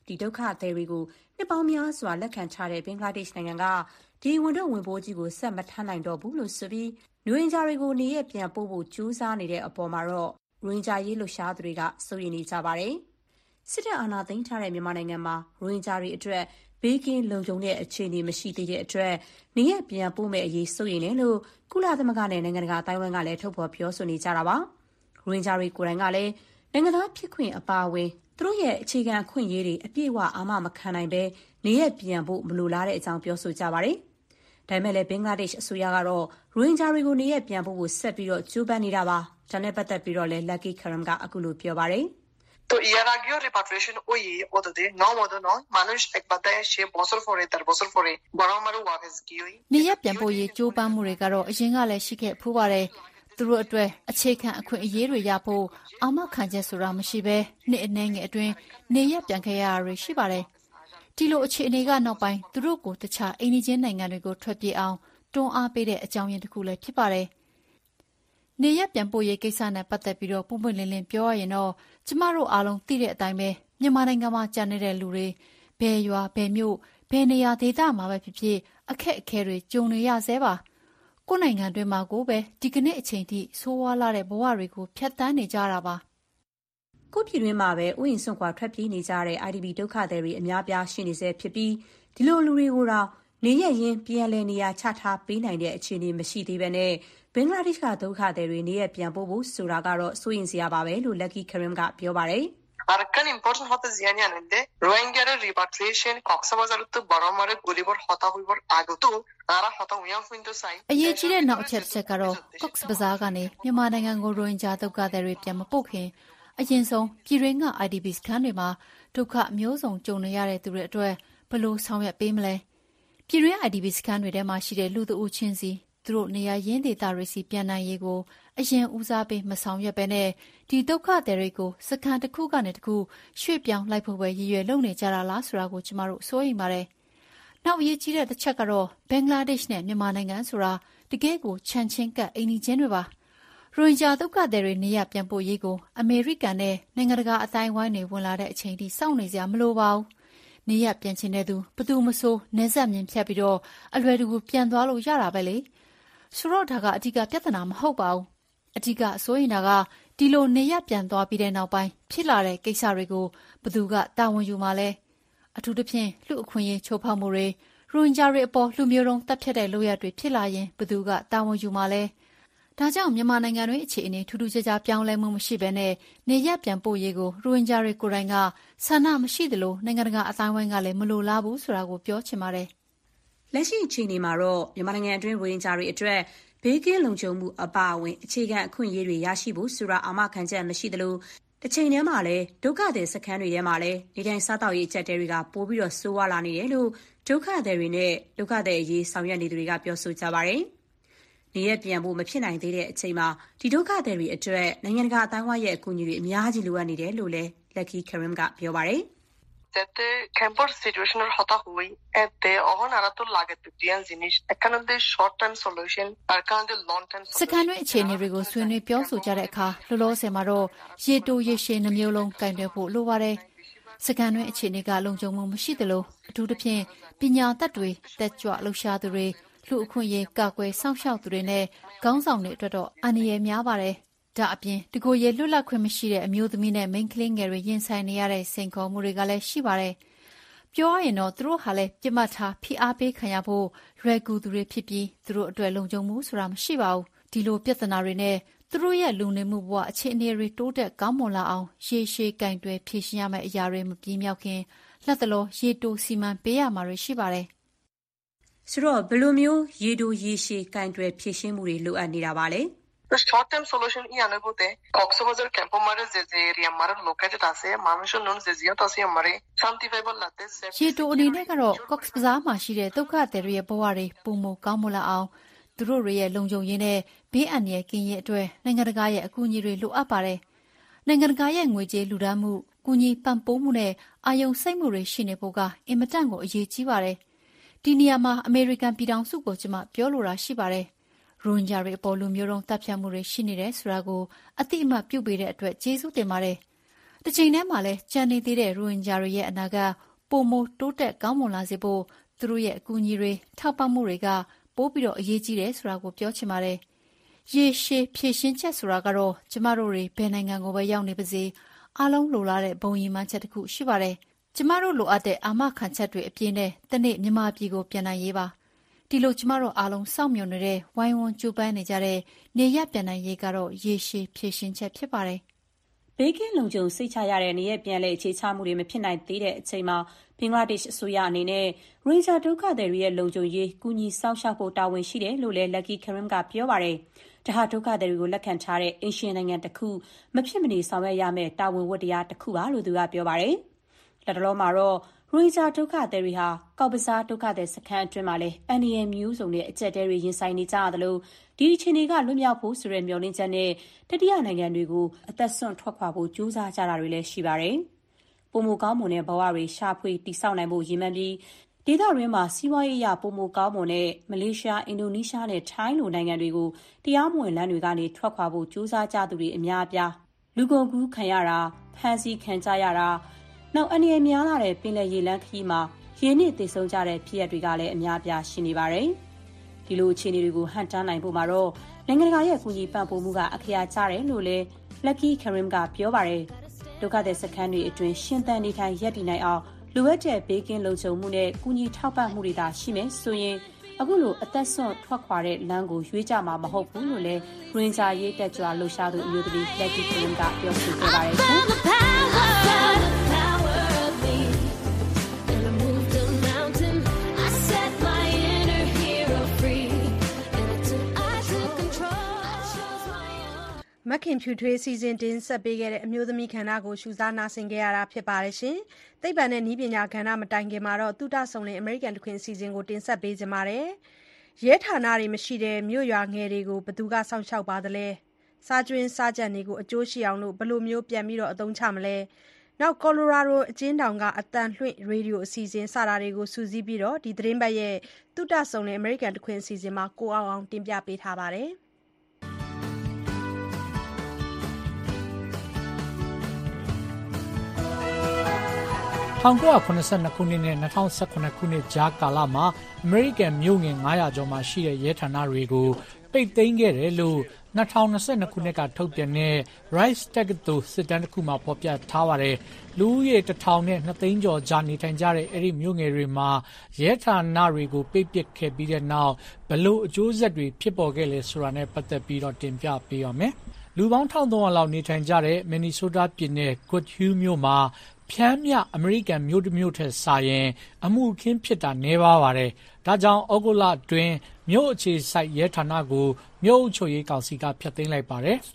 ဒီဒုက္ခသည်တွေကိုနှစ်ပေါင်းများစွာလက်ခံထားတဲ့ဘင်္ဂလားဒေ့ရှ်နိုင်ငံကဒီဝန်တော့ဝန်ပိုးကြီးကိုဆက်မထမ်းနိုင်တော့ဘူးလို့ဆိုပြီးရိုဟင်ဂျာတွေကိုနေရပြန်ပို့ဖို့ကြိုးစားနေတဲ့အပေါ်မှာတော့ရိုဟင်ဂျာရေးလှုပ်ရှားသူတွေကစိုးရိမ်နေကြပါတယ်။စစ်တပ်အာဏာသိမ်းထားတဲ့မြန်မာနိုင်ငံမှာရိုဟင်ဂျာတွေအတွက်ဘေးကင်းလုံခြုံတဲ့အခြေအနေမရှိသေးတဲ့အတွက်နေရပြန်ပို့မဲ့အရေးစိုးရိမ်တယ်လို့ကုလသမဂ္ဂနဲ့နိုင်ငံတကာအတိုင်းအဝိုင်းကလည်းထုတ်ဖော်ပြောဆိုနေကြတာပါ။ရိုဟင်ဂျာတွေကိုယ်တိုင်ကလည်းနိုင်ငံသားဖြစ်ခွင့်အပါအဝင်သူတို့ရဲ့အခြေခံအခွင့်အရေးတွေအပြည့်အဝအာမမခံနိုင်ဘဲနေရပြန်ဖို့မလိုလားတဲ့အကြောင်းပြောဆိုကြပါတယ်။ဒါပေမဲ့လည်းဘင်္ဂလားဒေ့ရှ်အစိုးရကတော့ရိုဟင်ဂျာတွေကိုနေရပြန်ဖို့ကိုဆက်ပြီးတော့ကြိုးပမ်းနေတာပါ။ဒါနဲ့ပတ်သက်ပြီးတော့လည်း Lucky Karam ကအခုလိုပြောပါတယ်။ তো এর আগেও রিপাট্রিয়েশন ওই ওদের নয় মতো নয় মানুষ একবার দেয় সে বছর পরে তার বছর পরে বড় আমারও ওয়াফেজ গিয়ে နေရပြန်ဖို့ရေးကြိုးပမ်းမှုတွေကတော့အရင်ကလည်းရှိခဲ့ဖူးပါတယ်။သူတို့အတွက်အခြေခံအခွင့်အရေးတွေရဖို့အာမခံချက်ဆိုတာမရှိဘဲနှစ်အနည်းငယ်အတွင်းနေရပြန်ခဲ့ရတာတွေရှိပါတယ်။ဒီလိုအခြေအနေကနောက်ပိုင်းသူတို့ကိုတခြားအိမ်နီးချင်းနိုင်ငံတွေကိုထွက်ပြေးအောင်တွန်းအားပေးတဲ့အကြောင်းရင်းတစ်ခုလည်းဖြစ်ပါတယ်။နေရပြန်ဖို့ရေးကိစ္စနဲ့ပတ်သက်ပြီးတော့ပုံပွင့်လင်းလင်းပြောရရင်တော့ကျမတို့အားလုံးသိတဲ့အတိုင်းပဲမြန်မာနိုင်ငံမှာကြံနေတဲ့လူတွေဘယ်ရွာဘယ်မြို့ဘယ်နေရာဒေသမှာပဲဖြစ်ဖြစ်အခက်အခဲတွေကြုံနေရဆဲပါကိုယ်နိုင်ငံတွင်းမှာကိုပဲဒီကနေ့အချိန်ထိဆိုးဝါးလာတဲ့ဘဝတွေကိုဖျက်ဆီးနေကြတာပါကိုပြည်တွင်းမှာပဲဥယျာဉ်စွန့်ခွာထွက်ပြေးနေကြတဲ့ အိုင် ဒီ ဘီ ဒုက္ခသည်တွေအများပြားရှိနေဆဲဖြစ်ပြီးဒီလိုလူတွေကိုတော့နေရရင်ပြန်လည်နေရာချထားပေးနိုင်တဲ့အခြေအနေမရှိသေးဘဲနဲ့ဘင်္ဂလားဒေ့ရှ်ကဒုက္ခသည်တွေနေရပြန်ပို့ဖို့ဆိုတာကတော့စိုးရိမ်စရာပါပဲလို့ Lucky Karim ကပြောပါတယ်။আরেকখান ইম্পর্টেন্ট হতে জিয়ানি আনন্দে রোহিঙ্গার রিপাট্রিয়েশন কক্সবাজার তো বড়মারে গলিবর হতা হইবর আগতো আরা হতা উইয়াম ফিন্টো সাই အရေးကြီးတဲ့နောက်အချက်တစ်ချက်ကတော့ Cox's Bazar ကနေမြန်မာနိုင်ငံကိုရိုဟင်ဂျာဒုက္ခသည်တွေပြန်မပို့ခင်အရင်ဆုံးပြည်တွင်းက အိုင် ဒီ ဘီ စခန်းတွေမှာဒုက္ခမျိုးစုံကြုံနေရတဲ့သူတွေအတွက်ဘယ်လိုဆောင်ရွက်ပေးမလဲပြည်တွင်း အိုင် ဒီ ဘီ စခန်းတွေထဲမှာရှိတဲ့လူတအုပ်ချင်းစီသူတို့နေရာရင်းဒေသတွေစီပြန်နိုင်ရေးကိုအရင်ဦးစားပေးမဆောင်ရွက်ပဲနဲ့ဒီဒုက္ခသည်တွေကိုစခန်းတစ်ခုကနေတစ်ခုရွှေ့ပြောင်းလိုက်ဖို့ပဲရည်ရွယ်လုပ်နေကြတာလားဆိုတာကိုကျမတို့စိုးရိမ်ပါတယ်။နောက်အရေးကြီးတဲ့တစ်ချက်ကတော့ဘင်္ဂလားဒေ့ရှ်နဲ့မြန်မာနိုင်ငံဆိုတာတကယ်ကိုချမ်းချင်းကပ်အိမ်နီးချင်းတွေပါ။ရိုဟင်ဂျာဒုက္ခသည်တွေနေရပြန်ပို့ရေးကိုအမေရိကန်နဲ့နိုင်ငံတကာအတိုင်းအဝိုင်းတွေဝင်လာတဲ့အချိန်ထိစောင့်နေစရာမလိုပါဘူး။နေရပြန်ချင်တဲ့သူဘယ်သူမဆိုနေဆက်မြင်ဖြတ်ပြီးတော့အလွယ်တကူပြန်သွားလို့ရတာပဲလေ။ဆိုတော့ဒါကအဓိကပြဿနာမဟုတ်ပါဘူး။အဓိကဆိုရင်ဒါကဒီလိုနေရပြန်သွားပြီးတဲ့နောက်ပိုင်းဖြစ်လာတဲ့ကိစ္စတွေကိုဘယ်သူကတာဝန်ယူမှာလဲ။အထူးသဖြင့်လူအခွင့်အရေးချိုးဖောက်မှုတွေရိုဟင်ဂျာတွေအပေါ်လူမျိုးတုံးတပ်ဖြတ်တဲ့လုပ်ရပ်တွေဖြစ်လာရင်ဘယ်သူကတာဝန်ယူမှာလဲ။ဒါကြောင့်မြန်မာနိုင်ငံတွင်းအခြေအနေထူးထူးခြားခြားပြောင်းလဲမှုမရှိဘဲနဲ့နေရပြန်ပို့ရေးကိုရိုဟင်ဂျာတွေကိုယ်တိုင်ကဆန္ဒမရှိသလိုနိုင်ငံတကာအတိုင်းအဝိုင်းကလည်းမလိုလားဘူးဆိုတာကိုပြောချင်ပါတယ်။လက်ရှိအခြေအနေမှာတော့မြန်မာနိုင်ငံအတွင်းရိုဟင်ဂျာတွေအတွက်ဘေးကင်းလုံခြုံမှုအပါအဝင်အခြေခံအခွင့်အရေးတွေရရှိဖို့ဆိုတာအာမခံချက်မရှိသလိုတစ်ချိန်တည်းမှာလည်းဒုက္ခသည်စခန်းတွေထဲမှာလည်းနေထိုင်စားသောက်ရေးအကျပ်တဲတွေကပိုပြီးတော့ဆိုးဝါးလာနေတယ်လို့ဒုက္ခသည်တွေနဲ့ဒုက္ခသည်အရေးဆောင်ရွက်နေသူတွေကပြောဆိုကြပါတယ်။နေရပြန်ဖို့မဖြစ်နိုင်သေးတဲ့အချိန်မှာဒီဒုက္ခသည်တွေအတွက်နိုင်ငံတကာအတိုင်းအဝိုင်းရဲ့အကူအညီတွေအများကြီးလိုအပ်နေတယ်လို့လည်း Lucky Karim ကပြောပါတယ် যাতে ক্যাম্পার সিচুয়েশনের হতা হই এতে অহন আরাতো লাগে তুটিয়ান জিনিস একানন্দে শর্ট টাইম সলিউশন আর কানন্দে long time စကန်တွေအခြေအနေတွေကိုဆွေးနွေးပြောဆိုကြတဲ့အခါလောလောဆယ်မှာတော့ရေတိုရေရှည်နှမျိုးလုံးကင်တွယ်ဖို့လိုပါတယ်စကန်တွေအခြေအနေကလုံခြုံမှုမရှိသလိုအထူးသဖြင့်ပညာတတ်တွေတက်ကြွလှူရှားသူတွေလူအခွင့်အရေးကာကွယ်စောင့်ရှောက်သူတွေနဲ့ခေါင်းဆောင်တွေအတွက်တော့အန္တရာယ်များပါတယ်ဒါအပြင်ဒီကိုရေလွတ်လပ်ခွင့်မရှိတဲ့အမျိုးသမီးနဲ့မိန်းကလေးငယ်တွေရင်ဆိုင်နေရတဲ့စိန်ခေါ်မှုတွေကလည်းရှိပါတယ်။ပြောရရင်တော့သူတို့ဟာလည်းပြစ်မှတ်ထားဖိအားပေးခံရဖို့လွယ်ကူသူတွေဖြစ်ပြီးသူတို့အတွက်လုံခြုံမှုဆိုတာမရှိပါဘူး။ဒီလိုပြဿနာတွေနဲ့သူတို့ရဲ့လူနေမှုဘဝအခြေအနေတွေတိုးတက်ကောင်းမွန်လာအောင်ရေရှည်ကင်တွယ်ဖြည့်ရှင်းရမယ့်အရာတွေမပြီးမြောက်ခင်လက်တလောရေတိုစီမံပေးရမှာတွေရှိပါတယ်။ဆိုတော့ဘယ်လိုမျိုးရေတိုရေရှည်ကင်တွယ်ဖြည့်ရှင်းမှုတွေလိုအပ်နေတာပါလဲ။ The short term solution i anubote Cox's Campo Mare Zezeria Mare located as a Manush non Zezia Tasia Mare Santifiable Latte ရေတိုအနေနဲ့ကတော့ Cox's Bazar မှာရှိတဲ့ဒုက္ခသည်တွေရဲ့ဘဝတွေပုံမကောင်းမွန်လာအောင်သူတို့တွေရဲ့လုံခြုံရေးနဲ့ဘေးအန္တရာယ်ကင်းရေးအတွက်နိုင်ငံတကာရဲ့အကူအညီတွေလိုအပ်ပါတယ်။နိုင်ငံတကာရဲ့ငွေကြေးလှူဒါန်းမှုကူညီပံ့ပိုးမှုနဲ့အာရုံစိုက်မှုတွေရှိနေဖို့ကအင်မတန်ကိုအရေးကြီးပါတယ်။ဒီနေရာမှာအမေရိကန်ပြည်ထောင်စုကိုကျွန်မပြောလိုတာရှိပါတယ်။ရိုဟင်ဂျာတွေအပေါ်လူမျိုးတုံးတပ်ဖြတ်မှုတွေရှိနေတယ်ဆိုတာကိုအတိအမှတ်ပြုပေးတဲ့အတွက်ကျေးဇူးတင်ပါတယ်။တစ်ချိန်တည်းမှာလည်းကြံနေသေးတဲ့ရိုဟင်ဂျာတွေရဲ့အနာဂတ်ပိုမိုတိုးတက်ကောင်းမွန်လာစေဖို့သူတို့ရဲ့အကူအညီတွေထောက်ပံ့မှုတွေကပိုပြီးတော့အရေးကြီးတယ်ဆိုတာကိုပြောချင်ပါတယ်။ရေရှည်ဖြည့်ရှင်းချက်ဆိုတာကတော့ကျမတို့တွေဘယ်နိုင်ငံကိုပဲရောက်နေပါစေအားလုံးလိုလားတဲ့ဘုံရည်မှန်းချက်တစ်ခုရှိပါတယ်။ကျမတို့လိုအပ်တဲ့အာမခံချက်တွေအပြည့်နဲ့တနေ့မြန်မာပြည်ကိုပြန်နိုင်ရေးပါ။ဒီလိုကျမတို့အားလုံးစောင့်မျှော်နေတဲ့ဝိုင်းဝန်းကြိုးပမ်းနေကြတဲ့နေရပြန်နိုင်ရေးကတော့ရေရှည်ဖြည့်ရှင်းချက်ဖြစ်ပါတယ်။ဘေးကင်းလုံခြုံစိတ်ချရတဲ့နေရပြန်လေအခြေချမှုတွေမဖြစ်နိုင်သေးတဲ့အချိန်မှာဘင်္ဂလားဒေ့ရှ်အစိုးရအနေနဲ့ရိုဟင်ဂျာဒုက္ခသည်တွေရဲ့လုံခြုံရေးကူညီစောင့်ရှောက်ဖို့တာဝန်ရှိတယ်လို့လည်း Lucky Karim ကပြောပါတယ်။ဒါဟာဒုက္ခသည်တွေကိုလက်ခံထားတဲ့အိမ်ရှင်နိုင်ငံတစ်ခုမဖြစ်မနေဆောင်ရွက်ရမယ့်တာဝန်ဝတ္တရားတစ်ခုပါလို့သူကပြောပါတယ်။လက်တလောမှာတော့ရိုဟင်ဂျာဒုက္ခသည်တွေဟာကောက်ဘဇားဒုက္ခသည်စခန်းအတွင်းမှာလည်းအန်ဒီအမ်မျိုးစုံနဲ့အကျက်တဲတွေရင်ဆိုင်နေကြရသလိုဒီအခြေအနေကလွတ်မြောက်ဖို့ဆိုတဲ့မျှော်လင့်ချက်နဲ့တတိယနိုင်ငံတွေကိုအသက်ဆွန့်ထွက်ခွာဖို့ကြိုးစားကြတာတွေလည်းရှိပါတယ်။ပုံမကောင်းမွန်တဲ့ဘဝတွေရှာဖွေတည်ဆောက်နိုင်ဖို့ရည်မှန်းပြီးဒေသတွင်းမှာစီးပွားရေးအရပုံမကောင်းမွန်တဲ့မလေးရှားအင်ဒိုနီးရှားနဲ့ထိုင်းလိုနိုင်ငံတွေကိုတရားမဝင်လမ်းတွေကနေထွက်ခွာဖို့ကြိုးစားကြသူတွေအများအပြားလူကုန်ကူးခံရတာဖမ်းဆီးခံကြရတာနောက်အနေအများလာတဲ့ပင်လယ်ရေလမ်းခရီးမှာရေနစ်သေဆုံးကြတဲ့ဖြစ်ရပ်တွေကလည်းအများအပြားရှိနေပါတယ်။ဒီလိုအခြေအနေတွေကိုဟန်တားနိုင်ဖို့မှာတော့နိုင်ငံတကာရဲ့ကူညီပံ့ပိုးမှုကအခရာကျတယ်လို့လည်း Lucky Karim ကပြောပါတယ်။ဒုက္ခသည်စခန်းတွေအတွင်းရှင်သန်နေထိုင်ရပ်တည်နိုင်အောင်လိုအပ်တဲ့ဘေးကင်းလုံခြုံမှုနဲ့ကူညီထောက်ပံ့မှုတွေသာရှိမယ်ဆိုရင်အခုလိုအသက်ဆွန့်ထွက်ခွာတဲ့လမ်းကိုရွေးကြမှာမဟုတ်ဘူးလို့လည်းရိုဟင်ဂျာရေးတက်ကြွလှုပ်ရှားသူအမျိုးသမီး Lucky Karim ကပြောဆိုခဲ့ပါတယ်။မခင်ဖြူထွေးစီစဉ်တင်ဆက်ပေးခဲ့တဲ့အမျိုးသမီးခန္ဓာကိုရှုစားနာဆင်ခဲ့ရတာဖြစ်ပါတယ်ရှင်။သိပ္ပံနဲ့နည်းပညာခန္ဓာမတိုင်ခင်မှာတော့သုတဆုံလင်အမေရိကန်တခွင်အစီအစဉ်ကိုတင်ဆက်ပေးကြပါတယ်။ရဲဌာနတွေမရှိတဲ့မြို့ရွာငယ်တွေကိုဘယ်သူကစောင့်ရှောက်ပါသလဲ။စားကျွင်းစားကြံတွေကိုအကျိုးရှိအောင်လို့ဘယ်လိုမျိုးပြန်ပြီးတော့အသုံးချမလဲ။နောက်ကော်လိုရာဒိုအကျဉ်းတောင်ကအတန်လွှင့်ရေဒီယိုအစီအစဉ်စတာတွေကိုစူးစီးပြီးတော့ဒီသတင်းပတ်ရဲ့သုတဆုံလင်အမေရိကန်တခွင်အစီအစဉ်မှာကိုအောင်အောင်တင်ပြပေးထားပါတယ်။၁၉၇၂ခုနှစ်နဲ့၂၀၁၇ခုနှစ်ကြားကာလမှာအမေရိကန်မြို့ငယ်၅၀၀ကျော်မှာရှိတဲ့ရဲဌာနတွေကိုပိတ်သိမ်းခဲ့တယ်လို့၂၀၂၂ခုနှစ်ကထုတ်ပြန်တဲ့ Rice တက္ကသိုလ်စစ်တမ်းတစ်ခုမှာဖော်ပြထားပါတယ်။လူဦးရေတစ်ထောင်နဲ့နှစ်သိန်းကျော်ကြားနေထိုင်ကြတဲ့အဲ့ဒီမြို့ငယ်တွေမှာရဲဌာနတွေကိုပိတ်ပစ်ခဲ့ပြီးတဲ့နောက်ဘလို့အကျိုးဆက်တွေဖြစ်ပေါ်ခဲ့လဲဆိုတာနဲ့ပတ်သက်ပြီးတော့တင်ပြပေးပါမယ်။လူပေါင်း၁၃၀၀လောက်နေထိုင်ကြတဲ့ Minnesota ပြည်နယ် Goodhue မြို့မှာဖြန်းမြအမေရိကန်မြို့တစ်မြို့ထက်စာရင်အမှုအခင်းဖြစ်တာနည်းပါးပါတယ်။ဒါကြောင့်ဩဂုတ်လအတွင်းမြို့အခြေစိုက်ရဲဌာနကိုမြို့အုပ်ချုပ်ရေးကောင်စီကဖျက်သိမ်းလိုက်ပါတယ်။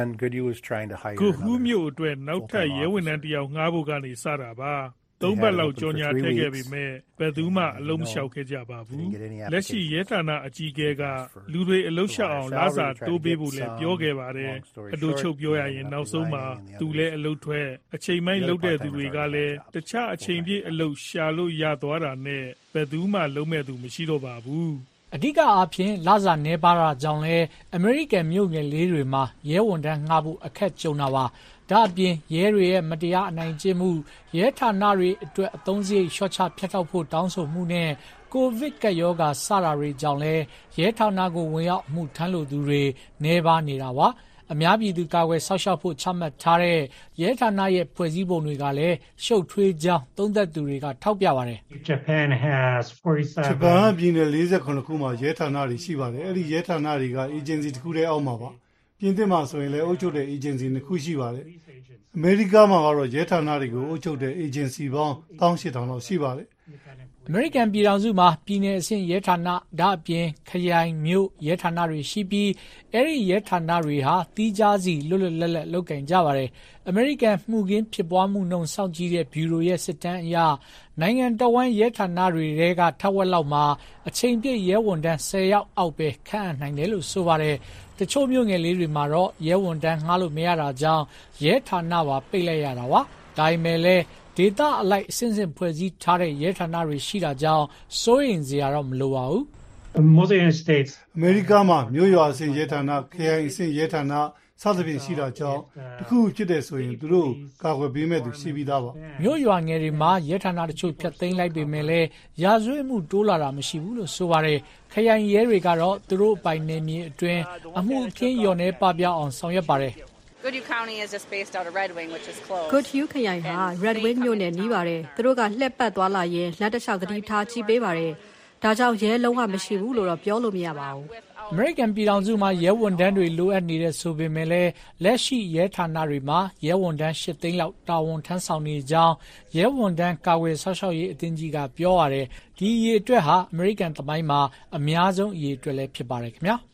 Goodhue မြို့အတွက်နောက်ထပ်ရဲဝန်ထမ်းတစ်ယောက်ငှားဖို့ကနေစတာပါ။သုံးပတ်လောက်ကြော်ညာထည့်ခဲ့ပေမဲ့ဘယ်သူမှအလုံးမလျှောက်ခဲ့ကြပါဘူး။လက်ရှိရဲဌာနအကြီးအကဲကလူတွေအလုံးလျှောက်အောင်လစာတိုးပေးဖို့လည်းပြောခဲ့ပါတယ်။အတူချုပ်ပြောရရင်နောက်ဆုံးမှာသူလည်းအလုပ်ထွက်အချိန်မိုင်းလုပ်တဲ့သူတွေကလည်းတခြားအချိန်ပြည့်အလုပ်ရှာလို့ရသွားတာနဲ့ဘယ်သူမှလုံးမဲ့သူမရှိတော့ပါဘူး။အဓိကအားဖြင့်လစာနှဲပါတာကြောင့်လဲအမေရိကန်မြို့ငယ်လေးတွေမှာရဲဝန်ထမ်းငှားဖို့အခက်ကြုံတာပါ။ဒါအပြင်ရဲတွေရဲ့မတရားအနိုင်ကျင့်မှုရဲဌာနတွေအတွက်အသုံးစရိတ်လျှော့ချဖြတ်တောက်ဖို့တောင်းဆိုမှုနဲ့ကိုဗစ်ကပ်ရောဂါစတာတွေကြောင့်လဲရဲဌာနကိုဝင်ရောက်မှုထမ်းလို့သူတွေနှဲပါနေတာပါအများပြည်သူကာကွယ်ဆောက်ရှောက်ဖို့ချမှတ်ထားတဲ့ရဲဌာနရဲ့ဖွဲ့စည်းပုံတွေကလည်းရှုပ်ထွေးကြောင်းသုံးသပ်သူတွေကထောက်ပြပါတယ်။ Japan has forty-seven ဂျပန်ပြည်နယ်၄၇ခုမှာရဲဌာနတွေရှိပါတယ်အဲ့ဒီရဲဌာနတွေက agency တစ်ခုတည်းအောက်မှာပါပြင်သစ်မှာဆိုရင်လည်းအုပ်ချုပ်တဲ့ agency နှစ်ခုရှိပါတယ်အမေရိကမှာကတော့ရဲဌာနတွေကိုအုပ်ချုပ်တဲ့ agency ပေါင်း၁၈၀၀၀လောက်ရှိပါတယ်အမေရိကန်ပြည်ထောင်စုမှာပြည်내အဆင့်ရဲဌာနဒါအပြင်ခရိုင်မြို့ရဲဌာနတွေရှိပြီးအဲ့ဒီရဲဌာနတွေဟာတီးခြားစီလွတ်လွတ်လပ်လပ်လုပ်ကင်ကြပါတယ်အမေရိကန်မှုခင်းဖြစ်ပွားမှုနှုန်းစောင့်ကြည့်တဲ့ဘျူရိုရဲ့စစ်တမ်းအရနိုင်ငံတော်ဝန်ရဲဌာနတွေကထက်ဝက်လောက်မှာအချိန်ပြည့်ရဲဝန်ထမ်း၁၀ယောက်အောက်ပဲခန့်အပ်နိုင်တယ်လို့ဆိုပါတယ်တချို့မြို့ငယ်လေးတွေမှာတော့ရဲဝန်ထမ်းငှားလို့မရတာကြောင့်ရဲဌာနပါပိတ်လိုက်ရတာပါဒါပေမဲ့လည်းဒေသအလိုက်အစဉ်စဉ်ဖွဲ့စည်းထားတဲ့ရဲဌာနတွေရှိတာကြောင့်စိုးရိမ်စရာတော့မလိုပါဘူး Most United States အမေရိကမှာမြို့ရွာအဆင့်ရဲဌာနခရိုင်အဆင့်ရဲဌာနစသဖြင့်ရှိတာကြောင့်တခုဖြစ်တဲ့ဆိုရင်သူတို့ကာကွယ်ပေးမဲ့သူရှိပြီးသားပါမြို့ရွာငယ်တွေမှာရဲဌာနတချို့ဖျက်သိမ်းလိုက်ပေမဲ့လည်းရာဇဝတ်မှုတိုးလာတာမရှိဘူးလို့ဆိုပါတယ်ခရိုင်ရဲတွေကတော့သူတို့ပိုင်နယ်မြေအတွင်းအမှုအခင်းလျော်နေပပျောက်အောင်ဆောင်ရွက်ပါတယ် Goodhue County is just based out of Red Wing, which is closed. Goodhue ခရိုင်ဟာ Red Wing မြို့နယ်နီးပါတယ်။သူတို့ကလှက်ပတ်သွားလာရင်လက်တစ်လျှောက်သတိထားကြည့်ပေးပါတယ်။ဒါကြောင့်ရဲလုံးဝမရှိဘူးလို့တော့ပြောလို့မရပါဘူး။ American ပြည်ထောင်စုမှာရဲဝန်ထမ်းတွေလိုအပ်နေတဲ့ဆိုပေမဲ့လည်းလက်ရှိရဲဌာနတွေမှာရဲဝန်ထမ်း၈သိန်းလောက်တာဝန်ထမ်းဆောင်နေကြောင်းရဲဝန်ထမ်းကာကွယ်ဆောက်ရှောက်ရေးအသင်းကြီးကပြောရတယ်။ဒီအရေးအတွက်ဟာ American သမိုင်းမှာအများဆုံးအရေးအတွက်လည်းဖြစ်ပါတယ်ခင်ဗျာ။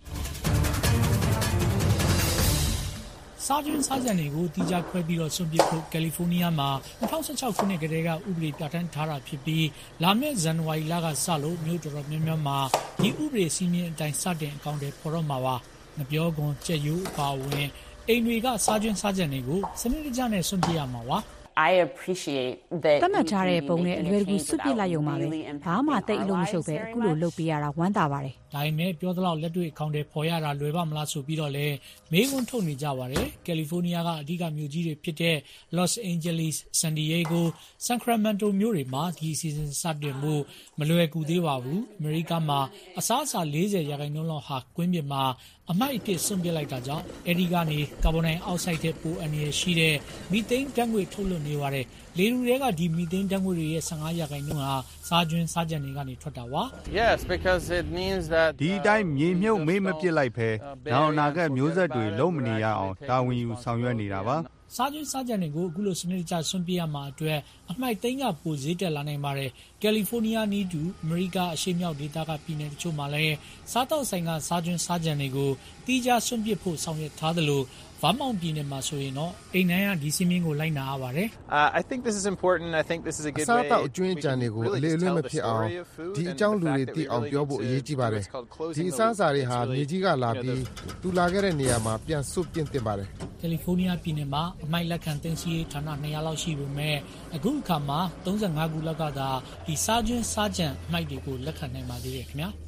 စာကျွန်းစာကြံတွေကိုတီးခြားခွဲပြီးတော့ဆွန့်ပစ်ဖို့ကယ်လီဖိုးနီးယားမှာ၂၀၁၆ခုနှစ်ကတည်းကဥပဒေပြဋ္ဌာန်းထားတာဖြစ်ပြီးလာမယ့်ဇန်နဝါရီလကစလို့မြို့တော်တော်များများမှာဒီဥပဒေစည်းမျဉ်းအတိုင်းစတင်အကောင့်တွေပေါ်တော့မှာပါ။ငပြောကွန်ကြက်ရိုးအပါအဝင်အိမ်တွေကစာကျွန်းစာကြံတွေကိုစနစ်တကျနဲ့ဆွန့်ပစ်ရမှာပါ။ I appreciate that တတ်မှတ်ထားတဲ့ပုံနဲ့အလွယ်တကူစွတ်ပစ်လိုက်ရုံပါပဲဘာမှတိတ်အလုံးမရှုပ်ပဲအခုလိုလုပ်ပေးရတာဝမ်းသာပါတယ်ဒါပေမဲ့ပြောသလောက်လက်တွေ့အကောင့်တွေပေါ်ရတာလွယ်ပါမလားဆိုပြီးတော့လဲမေးခွန်းထုတ်နေကြပါတယ်ကယ်လီဖိုးနီးယားကအဓိကမြို့ကြီးတွေဖြစ်တဲ့ Los Angeles, San Diego, Sacramento မြို့တွေမှာဒီအစီအစဉ်စတင်ဖို့မလွယ်ကူသေးပါဘူးအမေရိကမှာအစားအစာ၄၀ရာခိုင်နှုန်းလောက်ဟာကွင်းပြင်မှာအမိုက်အဖြစ်ဆွန့်ပစ်လိုက်တာကြောင့်အဲဒီကနေကာဗွန်ဒိုင်အောက်ဆိုက်တဲ့ပိုအန်ရရှိတဲ့မီသိန်းဓာတ်ငွေ့ထုတ်လွှတ်နေပါတယ်လေထုတွေကဒီမီသိန်းဓာတ်ငွေ့တွေရဲ့၁၅ရာခိုင်နှုန်းဟာစားကျွန်းစားကြံတွေကနေထွက်တာပါ Yes because it means that ဒီတိုင်းမြေမြုပ်မေးမပစ်လိုက်ဖဲနောက်အနာဂတ်မျိုးဆက်တွေလုံးမနေရအောင်တာဝန်ယူဆောင်ရွက်နေတာပါစားကျွန်းစားကြံတွေကိုအခုလိုစနစ်တကျဆွန့်ပစ်ရမှာအတွက်အမှိုက်သိန်းကပိုဈေးတက်လာနိုင်ပါတယ်ကယ်လီဖိုးနီးယားနီးတူအမေရိကအရှေ့မြောက်ဒေသကပြည်နယ်တချို့မှာလည်းစားတောက်ဆိုင်ကစားကျွန်းစားကြံတွေကိုတီးခြားဆွန့်ပစ်ဖို့ဆောင်ရွက်ထားသလိုဗာမောင်ပြည်နယ်မှာဆိုရင်တော့အိမ်နိုင်ကဒီစီမင်းကိုလိုက်နာရပါတယ် I think this is important I think this is a good way စားတောက်အကျွင်းအကြံတွေကိုအလေအလွင့်မဖြစ်အောင်ဒီအကြောင်းလူတွေသိအောင်ပြောဖို့အရေးကြီးပါတယ်ဒီအစားအစာတွေဟာမြေကြီးကလာပြီးသူလာခဲ့တဲ့နေရာမှာပြန်ဆွတ်ပြင်းတင်ပါတယ်ကယ်လီဖိုးနီးယားပြည်နယ်မှာအမိုက်လက်ခံတင်စီရေးဌာန၂၀၀လောက်ရှိပေမဲ့အခုအခါမှာ၃၅ခုလောက်ကသာဒီစားကျွန်းစားကြံအမိုက်တွေကိုလက်ခံနိုင်ပါသေးတယ်ခင်ဗျာ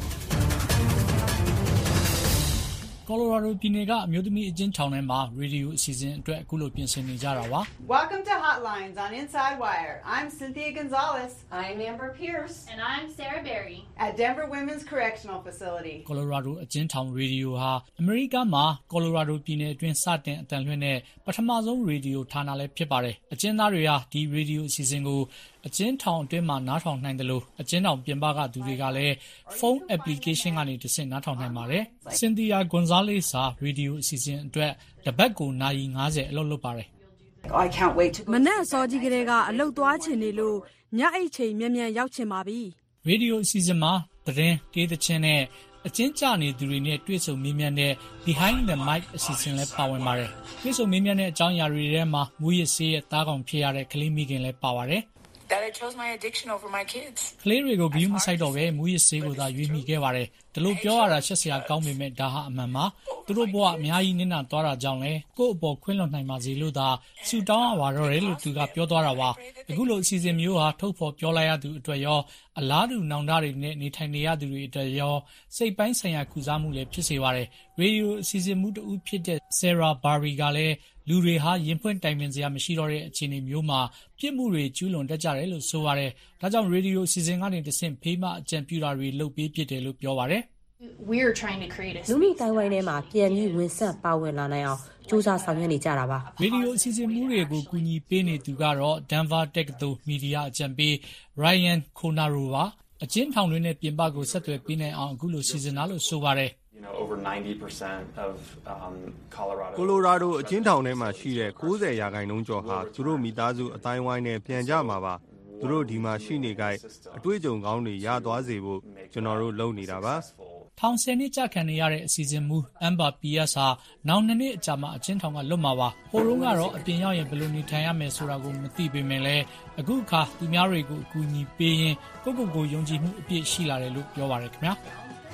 ကော်လိုရာဒိုပြည်နယ်ကအမျိုးသမီးအကျဉ်းထောင်ထဲမှာရေဒီယိုအစီအစဉ်အတွက်အခုလိုပြင်ဆင်နေကြတာပါ Welcome to Hotlines on Inside Wire. I'm Cynthia Gonzalez. I'm Amber Pierce. And I'm Sarah Berry. At Denver Women's Correctional Facility. ကော်လိုရာဒိုအကျဉ်းထောင်ရေဒီယိုဟာအမေရိကမှာကော်လိုရာဒိုပြည်နယ်အတွင်းစတင်အတန်လွှင့်တဲ့ပထမဆုံးရေဒီယိုဌာနလည်းဖြစ်ပါတယ်အကျဉ်းသားတွေဟာဒီရေဒီယိုအစီအစဉ်ကိုအကျဉ်းထောင်အတွင်းမှာနားထောင်နိုင်တယ်လို့အကျဉ်းထောင်ပြင်ပကသူတွေကလည်းဖုန်း application ကနေတဆင့်နားထောင်နိုင်ပါတယ်။ Cynthia Gonzalez ဟာရေဒီယိုအစီအစဉ်အတွက်တပတ်ကိုနာရီ၅၀အလုပ်လုပ်ပါတယ် I can't wait to မနက်အစောကြီးကလေးကအလုပ်သွားချင်နေလို့ညအိတ်ချိန်မြန်မြန်ရောက်ချင်ပါပြီ။ရေဒီယိုအစီအစဉ်မှာသတင်းတေးသချင်းနဲ့အကျဉ်းချနေသူတွေနဲ့တွေ့ဆုံမေးမြန်းတဲ့ Behind the Mic အစီအစဉ်လည်းပါဝင်ပါတယ်။တွေ့ဆုံမေးမြန်းတဲ့အကြောင်းအရာတွေထဲမှာမူရစ်ဆေးရဲ့သားကောင်ဖြစ်ရတဲ့ကလေးမိခင်လည်းပါပါတယ်။ That I chose my addiction over my kids. ကလေးတွေကိုဘီယူမဆိုင်တော့ပဲမူရစ်ဆေးကိုသာရွေးမိခဲ့ပါတယ်။ဒီလိုပြောရတာရှက်စရာကောင်းပေမဲ့ဒါဟာအမှန်ပါ။သူတို့ဘဝအများကြီးနစ်နာသွားတာကြောင့်လေကိုယ့်အပေါ်ခွင့်လွှတ်နိုင်ပါစေလို့သာဆူတောင်းရပါတော့တယ်လို့သူကပြောသွားတာပါ။အခုလိုအစီအစဉ်မျိုးဟာထုတ်ဖော်ပြောလိုက်ရသူအတွက်ရောအလားတူနောင်တတွေနဲ့နေထိုင်နေရသူတွေအတွက်ရောစိတ်ပိုင်းဆိုင်ရာကုစားမှုလည်းဖြစ်စေပါတယ်။ရေဒီယိုအစီအစဉ်မှုတဦးဖြစ်တဲ့ Sarah Berry ကလည်းလူတွေဟာရင်ဖွင့်တိုင်ပင်စရာမရှိတော့တဲ့အခြေအနေမျိုးမှာပြစ်မှုတွေကျူးလွန်တတ်ကြတယ်လို့ဆိုပါတယ်။ဒါကြောင့်ရေဒီယိုအစီအစဉ်ကနေတဆင့်ဖေးမအကြံပြုတာတွေလုပ်ပေးဖြစ်တယ်လို့ပြောပါတယ်။ We're trying to create a လူမှုတိုင်းဝိုင်းထဲမှာပြန်ပြီးဝင်ဆက်ပါဝင်လာနိုင်အောင်စူးစမ်းဆောင်ရွက်နေကြတာပါရေဒီယိုအစီအစဉ်မှုတွေကိုကူညီပေးနေသူကတော့ Denver တက္ကသိုလ်မီဒီယာအကြံပေး Ryan Conaro ပါအကျဉ်းထောင်တွေနဲ့ပြင်ပကိုဆက်သွယ်ပေးနိုင်အောင်အခုလိုစီစဉ်တာလို့ဆိုပါတယ် You know, over ninety percent of um, Colorado. Colorado အကျဉ်းထောင်ထဲမှာရှိတဲ့၉၀ရာခိုင်နှုန်းကျော်ဟာသူတို့မိသားစုအတိုင်းဝိုင်းနဲ့ပြန်ကြမှာပါ။သူတို့ဒီမှာရှိနေကြအတွေ့အကြုံကောင်းတွေရသွားစေဖို့ကျွန်တော်တို့လုပ်နေတာပါ။ထောင်ဆယ်နှစ်ကြာခံနေရတဲ့အစီအစဉ်မူ Amber Pierce ဟာနောက်နှစ်နှစ်အကြာမှာအကျဉ်းထောင်ကလွတ်မှာပါ။ဟိုတုန်းကတော့အပြင်ရောက်ရင်ဘယ်လိုနေထိုင်ရမယ်ဆိုတာကိုမသိပေမဲ့လည်းအခုအခါသူများတွေကိုအကူအညီပေးရင်ကိုယ့်ကိုယ်ကိုယုံကြည်မှုအပြည့်ရှိလာတယ်လို့ပြောပါတယ်ခင်ဗျာ။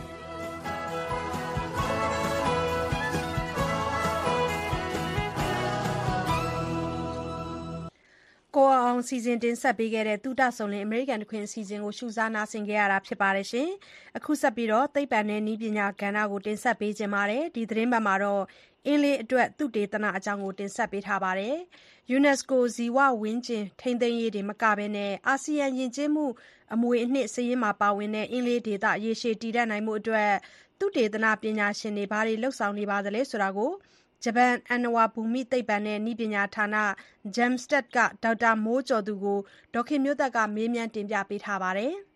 ကိုအောင်စီစဉ်တင်ဆက်ပေးခဲ့တဲ့တူတဆုံလင်အမေရိကန်တခွင်စီစဉ်ကိုရှုစားနာဆင်ခဲ့ရတာဖြစ်ပါတယ်ရှင်။အခုဆက်ပြီးတော့သိပ္ပံနဲ့နည်းပညာကဏ္ဍကိုတင်ဆက်ပေးခြင်းပါတယ်။ဒီသတင်းပတ်မှာတော့အင်းလေးအတွက်သုတေသနအကြောင်းကိုတင်ဆက်ပေးထားပါတယ်။ UNESCO ဇီဝဝန်းကျင်ထိန်းသိမ်းရေးတင်မကဘဲအာဆီယံယဉ်ကျေးမှုအမွေအနှစ်စာရင်းမှာပါဝင်တဲ့အင်းလေးဒေသရေရှည်တည်တံ့နိုင်ဖို့အတွက်သုတေသနပညာရှင်တွေဘာတွေလုပ်ဆောင်နေပါသလဲဆိုတာကိုဂျပန်အဏ္ဏဝါဘူမိသိပ္ပံနဲ့နည်းပညာဌာန JAMSTEC ကဒေါက်တာမိုးကျော်သူကိုဒေါ်ခင်မျိုးသက်ကမေးမြန်းတင်ပြပေးထားပါတယ်။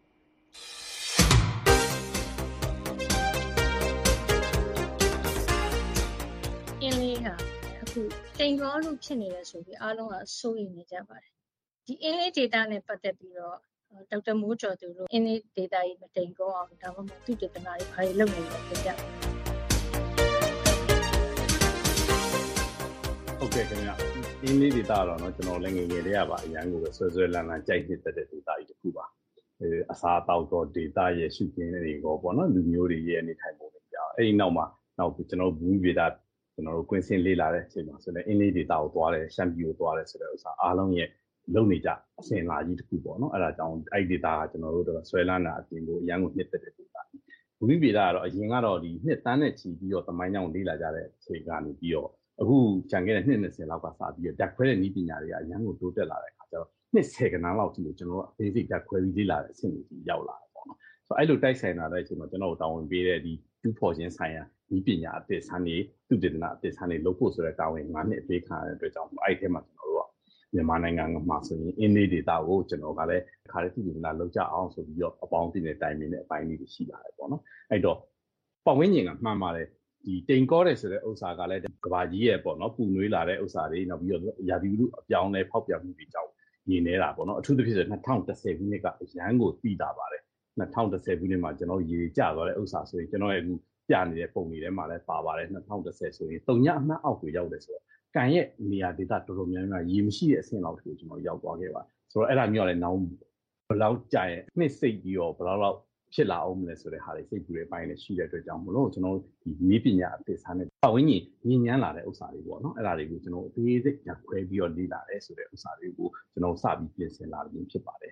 အင်းလေးဟာအခုတိမ်ကောလို့ဖြစ်နေတယ်ဆိုပြီးအားလုံးကစိုးရိမ်နေကြပါတယ်။ဒီအင်းလေးဒေတာနဲ့ပတ်သက်ပြီးတော့ဒေါက်တာမိုးကျော်သူတို့အင်းလေးဒေတာကြီးမတိမ်ကောအောင်ဒါမှမဟုတ်သုတေသနတွေဘာတွေလုပ်နေလဲပြပြပါဟုတ်ကဲ့ခင်ဗျအင်းလေးဒေတာတော့เนาะကျွန်တော်လည်းငယ်ငယ်လေးရပါအရန်ကိုပဲဆွဲဆွဲလန်းလန်းကြိုက်ဖြစ်တဲ့ဒေတာကြီးတစ်ခုပါအဲအစားအသောက်တော့ဒေတာရဲ့ရှုခင်းတွေကိုပေါ့နော်လူမျိုးတွေရဲ့အနေထိုင်ပုံတွေကြောက်အဲ့ဒီနောက်မှာနောက်ကျွန်တော်ဘူမိဗေဒကျွန်တော်တို့ကွင်းစင်လေးလာတဲ့အချိန်မှာဆိုလည်းအင်းလေးဒေတာကိုသွားတယ်ရှမ်းပြည်ကိုသွားတယ်ဆိုတဲ့ဥစ္စာအားလုံးရဲ့လုံနေကြအစင်လာကြီးတစ်ခုပေါ့နော်အဲ့ဒါကြောင့်အဲ့ဒီဒေတာကကျွန်တော်တို့တော့ဆွဲလန်းတာအပြင်ကိုအရန်ကိုနှစ်သက်တဲ့ဒေတာဘူမိဗေဒကတော့အရင်ကတော့ဒီနှစ်တန်းနဲ့ချီပြီးတော့သမိုင်းကြောင်းလေးလာကြတဲ့အချိန်ကနေပြီးတော့အခုကြံခဲ့တဲ့နှစ်၂၀လောက်ကစပြီးတော့ဓာတ်ခွဲတဲ့နည်းပညာတွေကအရန်ကိုတိုးတက်လာတဲ့အခါကျတော့နှစ်ဆယ်ကဏ္ဍလောက်ထိလို့ကျွန်တော်တို့ basic ဓာတ်ခွဲပြီးလေ့လာတဲ့အဆင့်ကြီးရောက်လာတယ်ပေါ့နော်ဆိုတော့အဲ့လိုတိုက်ဆိုင်လာတဲ့အချိန်မှာကျွန်တော်တို့တာဝန်ပေးတဲ့ဒီတူးဖော်ခြင်းဆိုင်ရာနည်းပညာအသစ်ဆန်းတွေသုတေသနအသစ်ဆန်းတွေလုပ်ဖို့ဆိုတဲ့တာဝန်၅နှစ်အပေးခံရတဲ့အတွက်ကြောင့်အဲ့ဒီထဲမှာကျွန်တော်တို့ကမြန်မာနိုင်ငံမှာဆိုရင်အင်းလေးဒေတာကိုကျွန်တော်ကလည်းခါရသုတေသနလုပ်ကြအောင်ဆိုပြီးတော့အပေါင်းအသင်းနဲ့တိုင်ပင်တဲ့အပိုင်းလေးတွေရှိလာတယ်ပေါ့နော်အဲ့တော့ပတ်ဝန်းကျင်ကမှန်ပါတယ်ဒီတိမ်ကောတဲ့ဆိုတဲ့ဥစ္စာကလည်းကဘာကြီးရဲ့ပေါ့နော်ပူနွေးလာတဲ့ဥစ္စာတွေနောက်ပြီးတော့ရာသီဥတုအပြောင်းလဲဖောက်ပြန်မှုတွေကြောင့်နေနေတာပေါ့နော်အထူးသဖြင့်ဆို၂၀၁၀ခုနှစ်ကအရန်ကိုပြီးတာပါတယ်၂၀၁၀ခုနှစ်မှာကျွန်တော်ရေကျသွားတဲ့ဥစ္စာဆိုရင်ကျွန်တော်ရဲ့အခုပြနေတဲ့ပုံတွေထဲမှာလည်းပါပါတယ်၂၀၁၀ဆိုရင်တုံညအမှတ်အောက်ကိုရောက်တယ်ဆိုတော့ကံရဲ့နေရာဒေသတော်တော်များများရေမရှိတဲ့အဆင့်လောက်ကိုကျွန်တော်ရောက်သွားခဲ့ပါဆိုတော့အဲ့ဒါမျိုးကလည်းနောက်ဘယ်လောက်ကြာရင်နှစ်စိတ်ပြီးတော့ဘယ်လောက်လောက်ဖြစ်လာအောင်မလဲဆိုတဲ့ဟာတွေစိတ်ကူတဲ့အပိုင်းနဲ့ရှိတဲ့အတွက်ကြောင့်မလို့ကျွန်တော်ဒီနည်းပညာအသစ်စားနဲ့ပတ်ဝန်းကျင်ညဉ့်ညမ်းလာတဲ့ဥစ္စာတွေပေါ့နော်အဲ့ဒါတွေကိုကျွန်တော်အသေးစိတ်ညခွဲပြီးတော့လေ့လာတယ်ဆိုတဲ့ဥစ္စာတွေကိုကျွန်တော်စပြီးပြင်ဆင်လာခြင်းဖြစ်ပါတယ်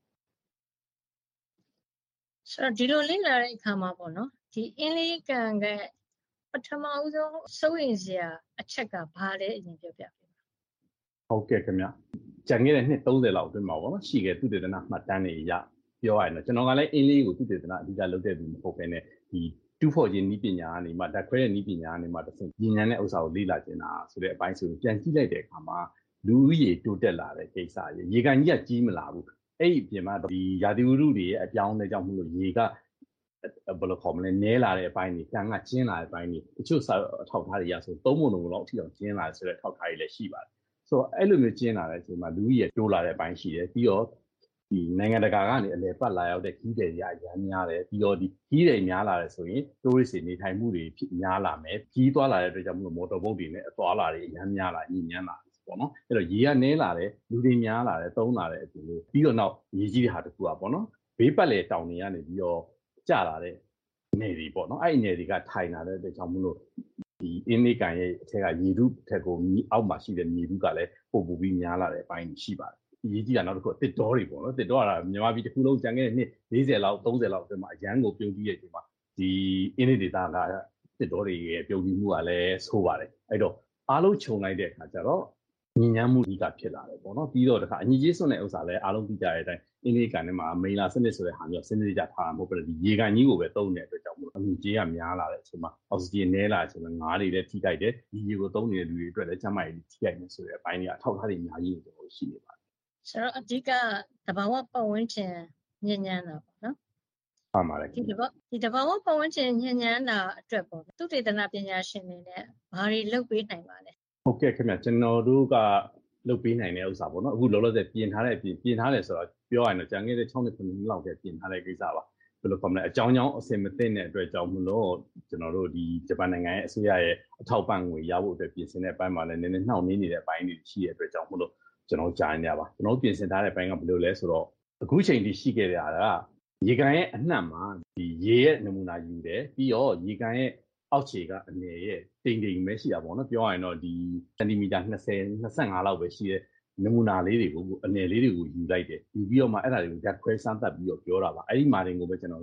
ဆိုတော့ဒီလိုလေ့လာတဲ့အခါမှာပေါ့နော်ဒီအင်းလေးကန်ကပထမဦးဆုံးစိုးရိမ်စရာအချက်ကဘာလဲအရင်ပြောပြပေးပါဟုတ်ကဲ့ခင်ဗျကြံခဲ့တဲ့နှစ်၃၀လောက်အတွင်းမှာပေါ့နော်ရှိခဲ့သုတေသနမှတ်တမ်းတွေရပြောရရင်တော့ကျွန်တော်ကလည်းအင်းလေးကိုသုတေသနအဓိကလုပ်တဲ့သူမဟုတ်ဘဲနဲ့ဒီတူးဖော်ခြင်းနည်းပညာကနေမှဓာတ်ခွဲတဲ့နည်းပညာကနေမှတစ်ဆင့်ဉာဏ်ဉာဏ်နဲ့ဥစ္စာကိုလေ့လာခြင်းတာဆိုတဲ့အပိုင်းဆိုရင်ပြန်ကြည့်လိုက်တဲ့အခါမှာလူဦးရေတိုးတက်လာတဲ့ကိစ္စရေရေကန်ကြီးကကြီးမလာဘူးအဲ့ဒီအပြင်မှာဒီရာသီဥတုတွေရဲ့အပြောင်းအလဲကြောင့်မလို့ရေကဘယ်လိုခေါ်မလဲနဲလာတဲ့အပိုင်းတွေကန်ကကျင်းလာတဲ့အပိုင်းတွေတချို့အထောက်ထားတွေရဆိုသုံးပုံလုံးလောက်အထိအောင်ကျင်းလာတယ်ဆိုတဲ့အထောက်ထားတွေလည်းရှိပါတယ်ဆိုတော့အဲ့လိုမျိုးကျင်းလာတဲ့အချိန်မှာလူဦးရေတိုးလာတဲ့အပိုင်းရှိတယ်ပြီးတော့ဒီနိုင်ငံတကာကနေအလဲပတ်လာရောက်တဲ့ခီးတွေရအများများတယ်ပြီးတော့ဒီခီးတွေများလာတယ်ဆိုရင် tourist တွေနေထိုင်မှုတွေဖြစ်များလာမယ်ခီးသွားလာတဲ့အတွက်ကြောင့်မလို့မော်တော်ဘုတ်တွေနဲ့အသွားလာတွေအများများလာညဉ့်ညမ်းလာပေါ့နော်အဲ့တော့ရေကနဲလာတယ်လူတွေများလာတယ်သုံးလာတဲ့အပြင်လို့ပြီးတော့နောက်ရေကြီးတဲ့ဟာတခုอ่ะပေါ့နော်ဘေးပတ်လေတောင်တွေကနေပြီးတော့ကျလာတဲ့နေတွေပေါ့နော်အဲ့ဒီနေတွေကထိုင်လာတဲ့အတွက်ကြောင့်မလို့ဒီအင်းလေးကန်ရဲ့အထက်ကရေထုထက်ကိုအောက်မှာရှိတဲ့မြေထုကလည်းပို့ပို့ပြီးများလာတဲ့အပိုင်းရှိပါတယ်ရေးကြည့်တာနောက်တစ်ခုတစ်တောတွေပေါ့နော်တစ်တောကမြန်မာပြည်တစ်ခုလုံးကျန်ခဲ့တဲ့နှစ်၄၀လောက်၃၀လောက်အတွင်းမှာအရန်ကိုပြုံးပြီးတဲ့အချိန်မှာဒီအင်းလေးဒေတာကတစ်တောတွေရဲ့ပြုံးပြီးမှုကလည်းဆိုးပါတယ်အဲ့တော့အားလုံးခြုံလိုက်တဲ့အခါကျတော့ညဉ့်ညမ်းမှုကြီးကဖြစ်လာတယ်ပေါ့နော်ပြီးတော့တခါအညီကြီးစွန့်တဲ့ဥစ္စာလည်းအားလုံးသိကြတဲ့အတိုင်းအင်းလေးကန်ထဲမှာမိန်လာစနစ်ဆိုတဲ့ဟာမျိုးစနစ်ကြထားတာမဟုတ်ဘူးဒီရေကန်ကြီးကိုပဲသုံးနေတဲ့အတွက်ကြောင့်မို့အညီကြီးကများလာတဲ့အချိန်မှာအောက်ဆီဂျင်နည်းလာတဲ့အချိန်မှာငါးတွေလည်းထိခိုက်တယ်ဒီရေကိုသုံးနေတဲ့လူတွေအတွက်လည်းကျန်းမာရေးထိခိုက်နေဆိုတဲ့အပိုင်းတွေအထောက်အထားတွေအများကြီးကျွန်တော်ရှိနေပါတယ်ဆိုတော့အဓိကတဘာဝပတ်ဝန်းကျင်ညဉ့်ညမ်းတာပေါ့နော်မှန်ပါတယ်ဒီတဘာဒီတဘာဝပတ်ဝန်းကျင်ညဉ့်ညမ်းတာအတွက်ပေါ့သုတေသနပညာရှင်တွေနဲ့ဘာတွေလုပ်ပေးနိုင်ပါလဲဟုတ်ကဲ့ခင်ဗျကျွန်တော်တို့ကလုပ်ပေးနိုင်တဲ့ဥစ္စာပေါ့နော်အခုလောလောဆယ်ပြင်ထားတဲ့အပြင်ပြင်ထားတယ်ဆိုတော့ပြောရရင်တော့ကြံခဲ့တဲ့၆နှစ်ခုနှစ်လောက်တည်းပြင်ထားတဲ့ကိစ္စပါဘယ်လိုခေါ်မလဲအကြောင်းကြောင်းအစင်မသိတဲ့အတွက်ကြောင့်မလို့ကျွန်တော်တို့ဒီဂျပန်နိုင်ငံရဲ့အစိုးရရဲ့အထောက်ပံ့ငွေရဖို့အတွက်ပြင်ဆင်တဲ့အပိုင်းမှာလည်းနည်းနည်းနှောင့်နှေးနေတဲ့အပိုင်းတွေရှိတဲ့အတွက်ကြောင့်မလို့ကျွန်တော်ကြားနေရပါကျွန်တော်ပြင်ဆင်ထားတဲ့ပိုင်းကဘယ်လိုလဲဆိုတော့အခုချိန်ထိရှိခဲ့တဲ့အားကရေကန်ရဲ့အနှံ့မှာဒီရေရဲ့နမူနာယူတယ်ပြီးတော့ရေကန်ရဲ့အောက်ခြေကအနည်းရဲ့တိမ်တိမ်ပဲရှိတာပေါ့နော်ပြောရရင်တော့ဒီစင်တီမီတာ၂၀ ၂၅လောက်ပဲရှိတဲ့နမူနာလေးတွေကိုအနည်းလေးတွေကိုယူလိုက်တယ်ယူပြီးတော့မှအဲ့ဒါတွေကိုဓာတ်ခွဲစမ်းသပ်ပြီးတော့ပြောတာပါအဲ့ဒီမာတင်ကိုပဲကျွန်တော်တို့က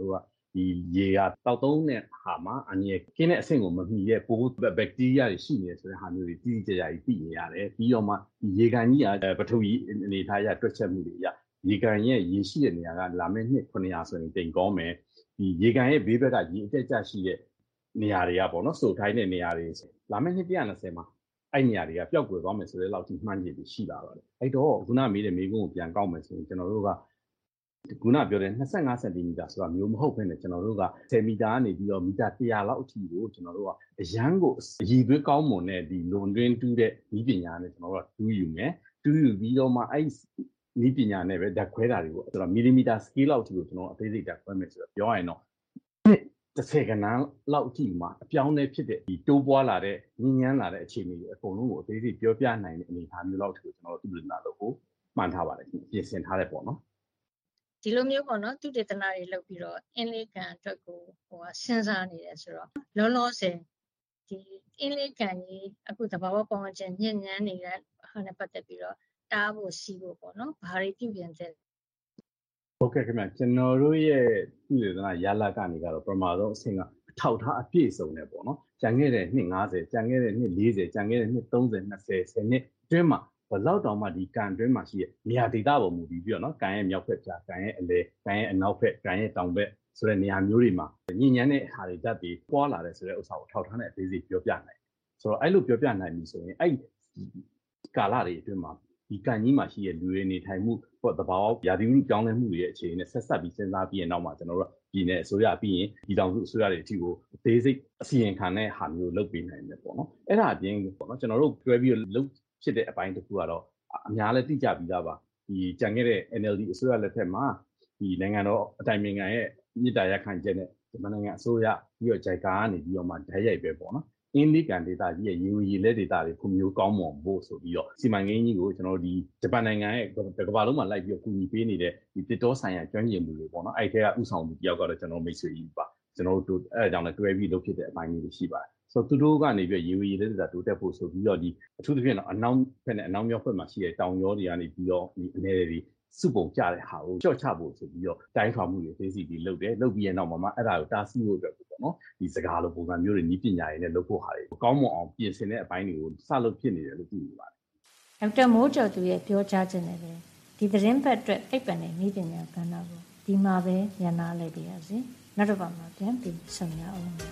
ဒီရေကတောက်သုံးတဲ့ဟာမှာအနည်းကင်းတဲ့အဆင့်ကိုမမီတဲ့ပိုးဘက်တီးရီးယားတွေရှိနေဆိုတဲ့ဟာမျိုးတွေတိတိကျကျကြီးသိနေရတယ်ပြီးတော့မှဒီရေကန်ကြီးကပထဝီအနေထားအရတွက်ချက်မှုတွေအရရေကန်ရဲ့ရေရှိတဲ့နေရာကလာမယ့်နှစ်ခုနှစ်ရာဆိုရင်တိမ်ကောင်းမယ်ဒီရေကန်ရဲ့ဘေးဘက်ကရေအတက်ကျရှိတဲ့နေရာတွေကပေါ့နော်စိုးထိုင်းတဲ့နေရာတွေလာမယ့်နှစ်one hundred twentyမှာအဲ့နေရာတွေကပျောက်ကွယ်သွားမယ်ဆိုတဲ့လောက်ထိမှန်းချက်တွေရှိလာတော့တယ်အဲ့တော့ခုနမေးတဲ့မေးခွန်းကိုပြန်ကောက်မယ်ဆိုရင်ကျွန်တော်တို့ကခုနပြောတဲ့twenty-fiveစင်တီမီတာဆိုတာမျိုးမဟုတ်ဘဲနဲ့ကျွန်တော်တို့ကtenမီတာကနေပြီးတော့မီတာone hundredလောက်အထိကိုကျွန်တော်တို့ကအရန်ကိုအရည်သွေးကောင်းမွန်တဲ့ဒီလွန်တွင်းတူးတဲ့ဤပညာနဲ့ကျွန်တော်တို့ကတူးယူမယ်တူးယူပြီးတော့မှအဲ့ဤပညာနဲ့ပဲဓာတ်ခွဲတာတွေပေါ့ဆိုတော့မီလီမီတာ scale လောက်အထိကိုကျွန်တော်အသေးစိတ်ဓာတ်ခွဲမယ်ဆိုတော့ပြောရရင်တော့တစ်ဆယ်ကဏ္ဍလောက်အထိမှာအပြောင်းလဲဖြစ်တဲ့ဒီတိုးပွားလာတဲ့ညဉ့်ညမ်းလာတဲ့အခြေအနေတွေအကုန်လုံးကိုအသေးစိတ်ပြောပြနိုင်တဲ့အနေအထားမျိုးလောက်ထိကိုကျွန်တော်တို့ပြည်နာလို့ကိုမှန်ထားပါတယ်ပြင်ဆင်ထားတယ်ပေါ့နော်ဒီလိုမျိုးပေါ့နော်သူတေသနာတွေလုပ်ပြီးတော့အင်းလေးကန်အတွက်ကိုဟိုစဉ်းစားနေတယ်ဆိုတော့လောလောဆယ်ဒီအင်းလေးကန်ကြီးအခုသဘာဝပတ်ဝန်းကျင်ညဉ့်ညမ်းနေတဲ့ဟာနဲ့ပတ်သက်ပြီးတော့တားဖို့စီးဖို့ပေါ့နော်ဘာတွေပြုပြင်တဲ့ဟုတ်ကဲ့ခင်ဗျကျွန်တော်တို့ရဲ့သူတေသနာရလာကနေကတော့ပထမဆုံးအဆင့်ကအထောက်ထားအပြည့်စုံနေပေါ့နော်ကျန်ခဲ့တဲ့နှစ်fiftyကျန်ခဲ့တဲ့နှစ်fortyကျန်ခဲ့တဲ့နှစ်thirty twenty tenနှစ်အတွင်းမှာဘလောက်တောင်မှဒီကန်အတွင်းမှာရှိရဲ့နေရာဒေသပေါ်မူတည်ပြီးတော့နော်ကန်ရဲ့မြောက်ဘက်ပြကန်ရဲ့အလဲကန်ရဲ့အနောက်ဘက်ကန်ရဲ့တောင်ဘက်ဆိုတဲ့နေရာမျိုးတွေမှာညဉ့်ညမ်းတဲ့ဟာတွေဓာတ်တွေပွားလာတယ်ဆိုတဲ့ဥစ္စာကိုထောက်ထားတဲ့အသေးစိတ်ပြောပြနိုင်ဆိုတော့အဲ့လိုပြောပြနိုင်ပြီဆိုရင်အဲ့ကာလတွေအတွင်းမှာဒီကန်ကြီးမှာရှိရဲ့လူတွေနေထိုင်မှုပေါ့တဘာဝရာသီဥတုပြောင်းလဲမှုတွေရဲ့အခြေအနေနဲ့ဆက်ဆက်ပြီးစဉ်းစားပြီးရင်နောက်မှာကျွန်တော်တို့ပြည်နယ်အစိုးရပြီးရင်ဒီတောင်စုအစိုးရတွေအထိကိုအသေးစိတ်အစီရင်ခံတဲ့ဟာမျိုးလုပ်ပေးနိုင်တယ်ပေါ့နော်အဲ့ဒါအပြင်ပေါ့နော်ကျွန်တော်တို့တွဲပြီးလုပ်ဖြစ်တဲ့အပိုင်းတစ်ခုကတော့အများလည်းသိကြပြီးသားပါဒီကြံခဲ့တဲ့ N L D အစိုးရလက်ထက်မှာဒီနိုင်ငံတော်အတိုင်ပင်ခံရဲ့မြစ်တာရက်ခံချက်နဲ့ဒီနိုင်ငံအစိုးရပြီးတော့ JICA ကနေပြီးတော့မှဓာတ်ရိုက်ပဲပေါ့နော်အင်းလေးကန်ဒေတာကြီးရဲ့ရေဝရေလက်ဒေတာတွေခုမျိုးကောင်းမွန်ဖို့ဆိုပြီးတော့စီမံကိန်းကြီးကိုကျွန်တော်ဒီဂျပန်နိုင်ငံရဲ့ကမ္ဘာလုံးမှာလိုက်ပြီးတော့ကူညီပေးနေတဲ့ဒီတစ်တော်ဆိုင်ရာကျွမ်းကျင်မှုတွေပေါ့နော်အဲ့ထဲကဥဆောင်မှုတယောက်ကတော့ကျွန်တော်မိတ်ဆွေကြီးပါကျွန်တော်တို့အဲ့အကြောင်းလည်းတွဲပြီးလုပ်ဖြစ်တဲ့အပိုင်းကြီးရှိပါတယ်ဆိုတော့သူတို့ကနေပြီးရေဝရေလက်ဒေတာတိုးတက်ဖို့ဆိုပြီးတော့ဒီအထူးသဖြင့်တော့အနောက်ဘက်နဲ့အနောက်မြောက်ဘက်မှာရှိတဲ့တောင်ရောတွေကနေပြီးတော့ဒီအနေတွေစုပုံကြတဲ့ဟာကိုကြော့ချဖို့ဆိုပြီးတော့တိုင်းထွာမှုတွေသိစီပြီးလုပ်တယ်လုပ်ပြီးရင်တော့မှမအဲ့ဒါကိုတားဆီးဖို့အတွက်ပေါ့နော်ဒီစကားလိုပုံစံမျိုးတွေနီးပညာရေးနဲ့လုပ်ဖို့ဟာတွေကောင်းမွန်အောင်ပြင်ဆင်တဲ့အပိုင်းတွေကိုစလုပ်ဖြစ်နေတယ်လို့သိနေပါတယ်ဒေါက်တာမိုးကျော်သူရဲ့ပြောကြားခြင်းနဲ့လည်းဒီသတင်းပတ်အတွက်အိပ်ပံနဲ့နီးပညာကဏ္ဍကိုဒီမှာပဲညနာလိုက်ပါရစေနောက်တစ်ပတ်မှာပြန်ပြီးဆုံရအောင်ပါ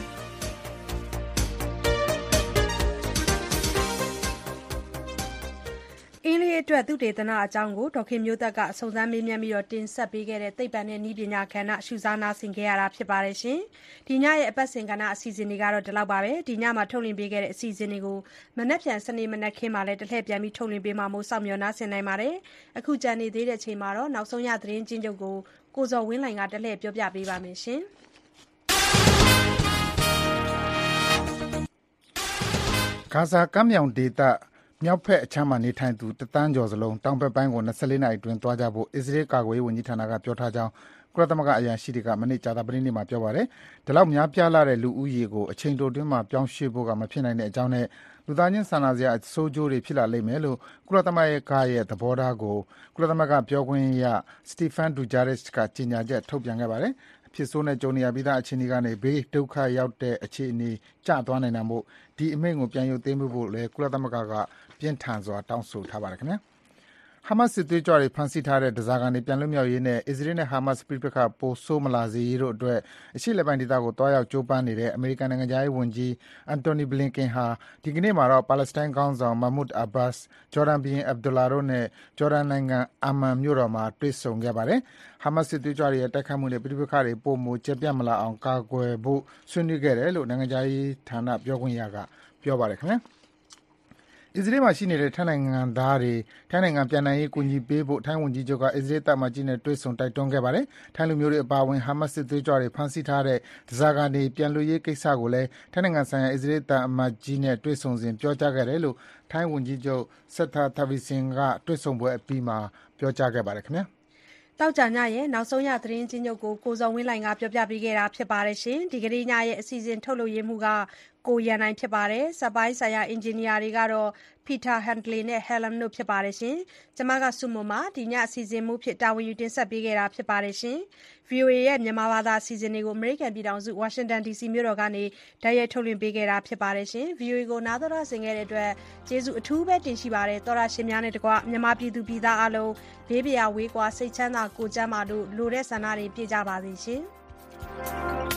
အင်းလေးအတွက်သူတေသနာအကြောင်းကိုဒေါခင်မျိုးသက်ကစုံစမ်းမေးမြန်းပြီးတော့တင်ဆက်ပေးခဲ့တဲ့သိပ္ပံနဲ့နည်းပညာကဏ္ဍရှုစားနာဆင်ခဲ့ရတာဖြစ်ပါတယ်ရှင်။ဒီညရဲ့အပတ်စဉ်ကဏ္ဍအစီအစဉ်တွေကတော့ဒီလောက်ပါပဲ။ဒီညမှာထုတ်လွှင့်ပေးခဲ့တဲ့အစီအစဉ်တွေကိုမနက်ဖြန်စနေမနက်ခင်းမှာလည်းတစ်လှည့်ပြန်ပြီးထုတ်လွှင့်ပေးမှာမို့စောင့်မျှော်နားဆင်နိုင်ပါတယ်။အခုကြံနေသေးတဲ့ချိန်မှာတော့နောက်ဆုံးရသတင်းချင်းချုပ်ကိုကိုဇော်ဝင်းလှိုင်ကတစ်လှည့်ပြောပြပေးပါမယ်ရှင်။ဂါဇာကမ်းမြောင်ဒေသမြောက်ဘက်အခြမ်းမှာနေထိုင်သူတသန်းကျော်စလုံးတောင်ဘက်ပိုင်းကိုtwenty-fourနာရီအတွင်းသွားကြဖို့အစ္စရေးကာကွယ်ရေးဝန်ကြီးဌာနကပြောထားကြောင်းကုလသမဂ္ဂအရာရှိတွေကမနေ့ကြာသပတေးနေ့မှာပြောပါတယ်။ဒီလောက်များပြားလာတဲ့လူဦးရေကိုအချိန်တိုအတွင်းမှာပြောင်းရွှေ့ဖို့ကမဖြစ်နိုင်တဲ့အကြောင်းနဲ့လူသားချင်းစာနာစရာအဆိုးကျိုးတွေဖြစ်လာလိမ့်မယ်လို့ကုလသမဂ္ဂရဲ့သဘောထားကိုကုလသမဂ္ဂပြောခွင့်ရ Stéphane Dujarric ကကြေညာချက်ထုတ်ပြန်ခဲ့ပါတယ်။အဖြစ်ဆိုးနဲ့ကြုံနေရပြီးသားအခြေအနေကနေဘေးဒုက္ခရောက်တဲ့အခြေအနေကျသွားနိုင်တာမို့ဒီအမိန့်ကိုပြန်ရုပ်သိမ်းဖို့လည်းကုလသမဂ္ဂကပြင်းထန်စွာတောင်းဆိုထားပါတယ်ခင်ဗျာဟာမတ်စစ်သွေးကြွတွေဖမ်းဆီးထားတဲ့ဒဇာကန်တွေပြန်လွတ်မြောက်ရေးနဲ့အစ္စရေးနဲ့ဟာမတ်ပြိပခါပိုဆိုးမလာစေရေးတို့အတွက်အရှိလက်ပိုင်းဒေသကိုတွားရောက်ကြိုးပမ်းနေတဲ့အမေရိကန်နိုင်ငံသားရေးဝန်ကြီးအန်တိုနီဘလင်ကင်ဟာဒီကနေ့မှာတော့ပါလက်စတိုင်းခေါင်းဆောင်မာမုဒ်အဘတ်စ်ဂျော်ဒန်ဘီရင်အဗ်ဒူလာတို့နဲ့ဂျော်ဒန်နိုင်ငံအာမန်မြို့တော်မှာတွေ့ဆုံခဲ့ပါတယ်ဟာမတ်စစ်သွေးကြွတွေရဲ့တိုက်ခိုက်မှုနဲ့ပြိပခါတွေပုံမူကျပြတ်မလာအောင်ကာကွယ်ဖို့ဆွေးနွေးခဲ့တယ်လို့နိုင်ငံသားရေးဌာနပြောခွင့်ရကပြောပါတယ်ခင်ဗျာအစ္စရေးမှာရှိနေတဲ့ထိုင်းနိုင်ငံသားတွေထိုင်းနိုင်ငံပြန်နိုင်ရေးကူညီပေးဖို့ထိုင်းဝန်ကြီးချုပ်ကအစ္စရေးတပ်မကြီးနဲ့တွေ့ဆုံတိုက်တွန်းခဲ့ပါတယ်။ထိုင်းလူမျိုးတွေအပါအဝင်ဟာမတ်စစ်သွေးကြွတွေဖမ်းဆီးထားတဲ့ဒဇာကန်တွေပြန်လွှတ်ရေးကိစ္စကိုလည်းထိုင်းနိုင်ငံဆိုင်ရာအစ္စရေးတပ်မကြီးနဲ့တွေ့ဆုံစဉ်ပြောကြားခဲ့တယ်လို့ထိုင်းဝန်ကြီးချုပ်ဆက်သာသဗီစင်ကတွေ့ဆုံပွဲအပြီးမှာပြောကြားခဲ့ပါတယ်ခင်ဗျာ။တောက်ကြညရဲ့နောက်ဆုံးရသတင်းချင်းချုပ်ကိုကိုဇော်ဝင်းလှိုင်ကပြောပြပေးခဲ့တာဖြစ်ပါတယ်ရှင်ဒီကနေ့ညရဲ့အစီအစဉ်ထုတ်လွှင့်ရမှုကကိုရန်နိုင်ဖြစ်ပါတယ်။စက်ပိုင်းဆိုင်ရာအင်ဂျင်နီယာတွေကတော့ Peter Handley နဲ့ Helen တို့ဖြစ်ပါတယ်ရှင်။ကျွန်မကစုမုံမှာဒီညအစီအစဉ်မှုဖြစ်တာဝန်ယူတင်ဆက်ပေးခဲ့တာဖြစ်ပါတယ်ရှင်။ V O A ရဲ့မြန်မာဘာသာအစီအစဉ်တွေကို American ပြည်ထောင်စု Washington D C မြို့တော်ကနေတိုက်ရိုက်ထုတ်လွှင့်ပေးခဲ့တာဖြစ်ပါတယ်ရှင်။ V O A ကိုနားတော်ဆင်ခဲ့တဲ့အတွက်ကျေးဇူးအထူးပဲတင်ရှိပါတယ်။သောရရှင်များနဲ့တကွမြန်မာပြည်သူပြည်သားအလုံးဘေးပရာဝေးကွာစိတ်ချမ်းသာကိုယ်ကျန်းမာလို့လိုတဲ့ဆန္ဒတွေပြည့်ကြပါစေရှင်။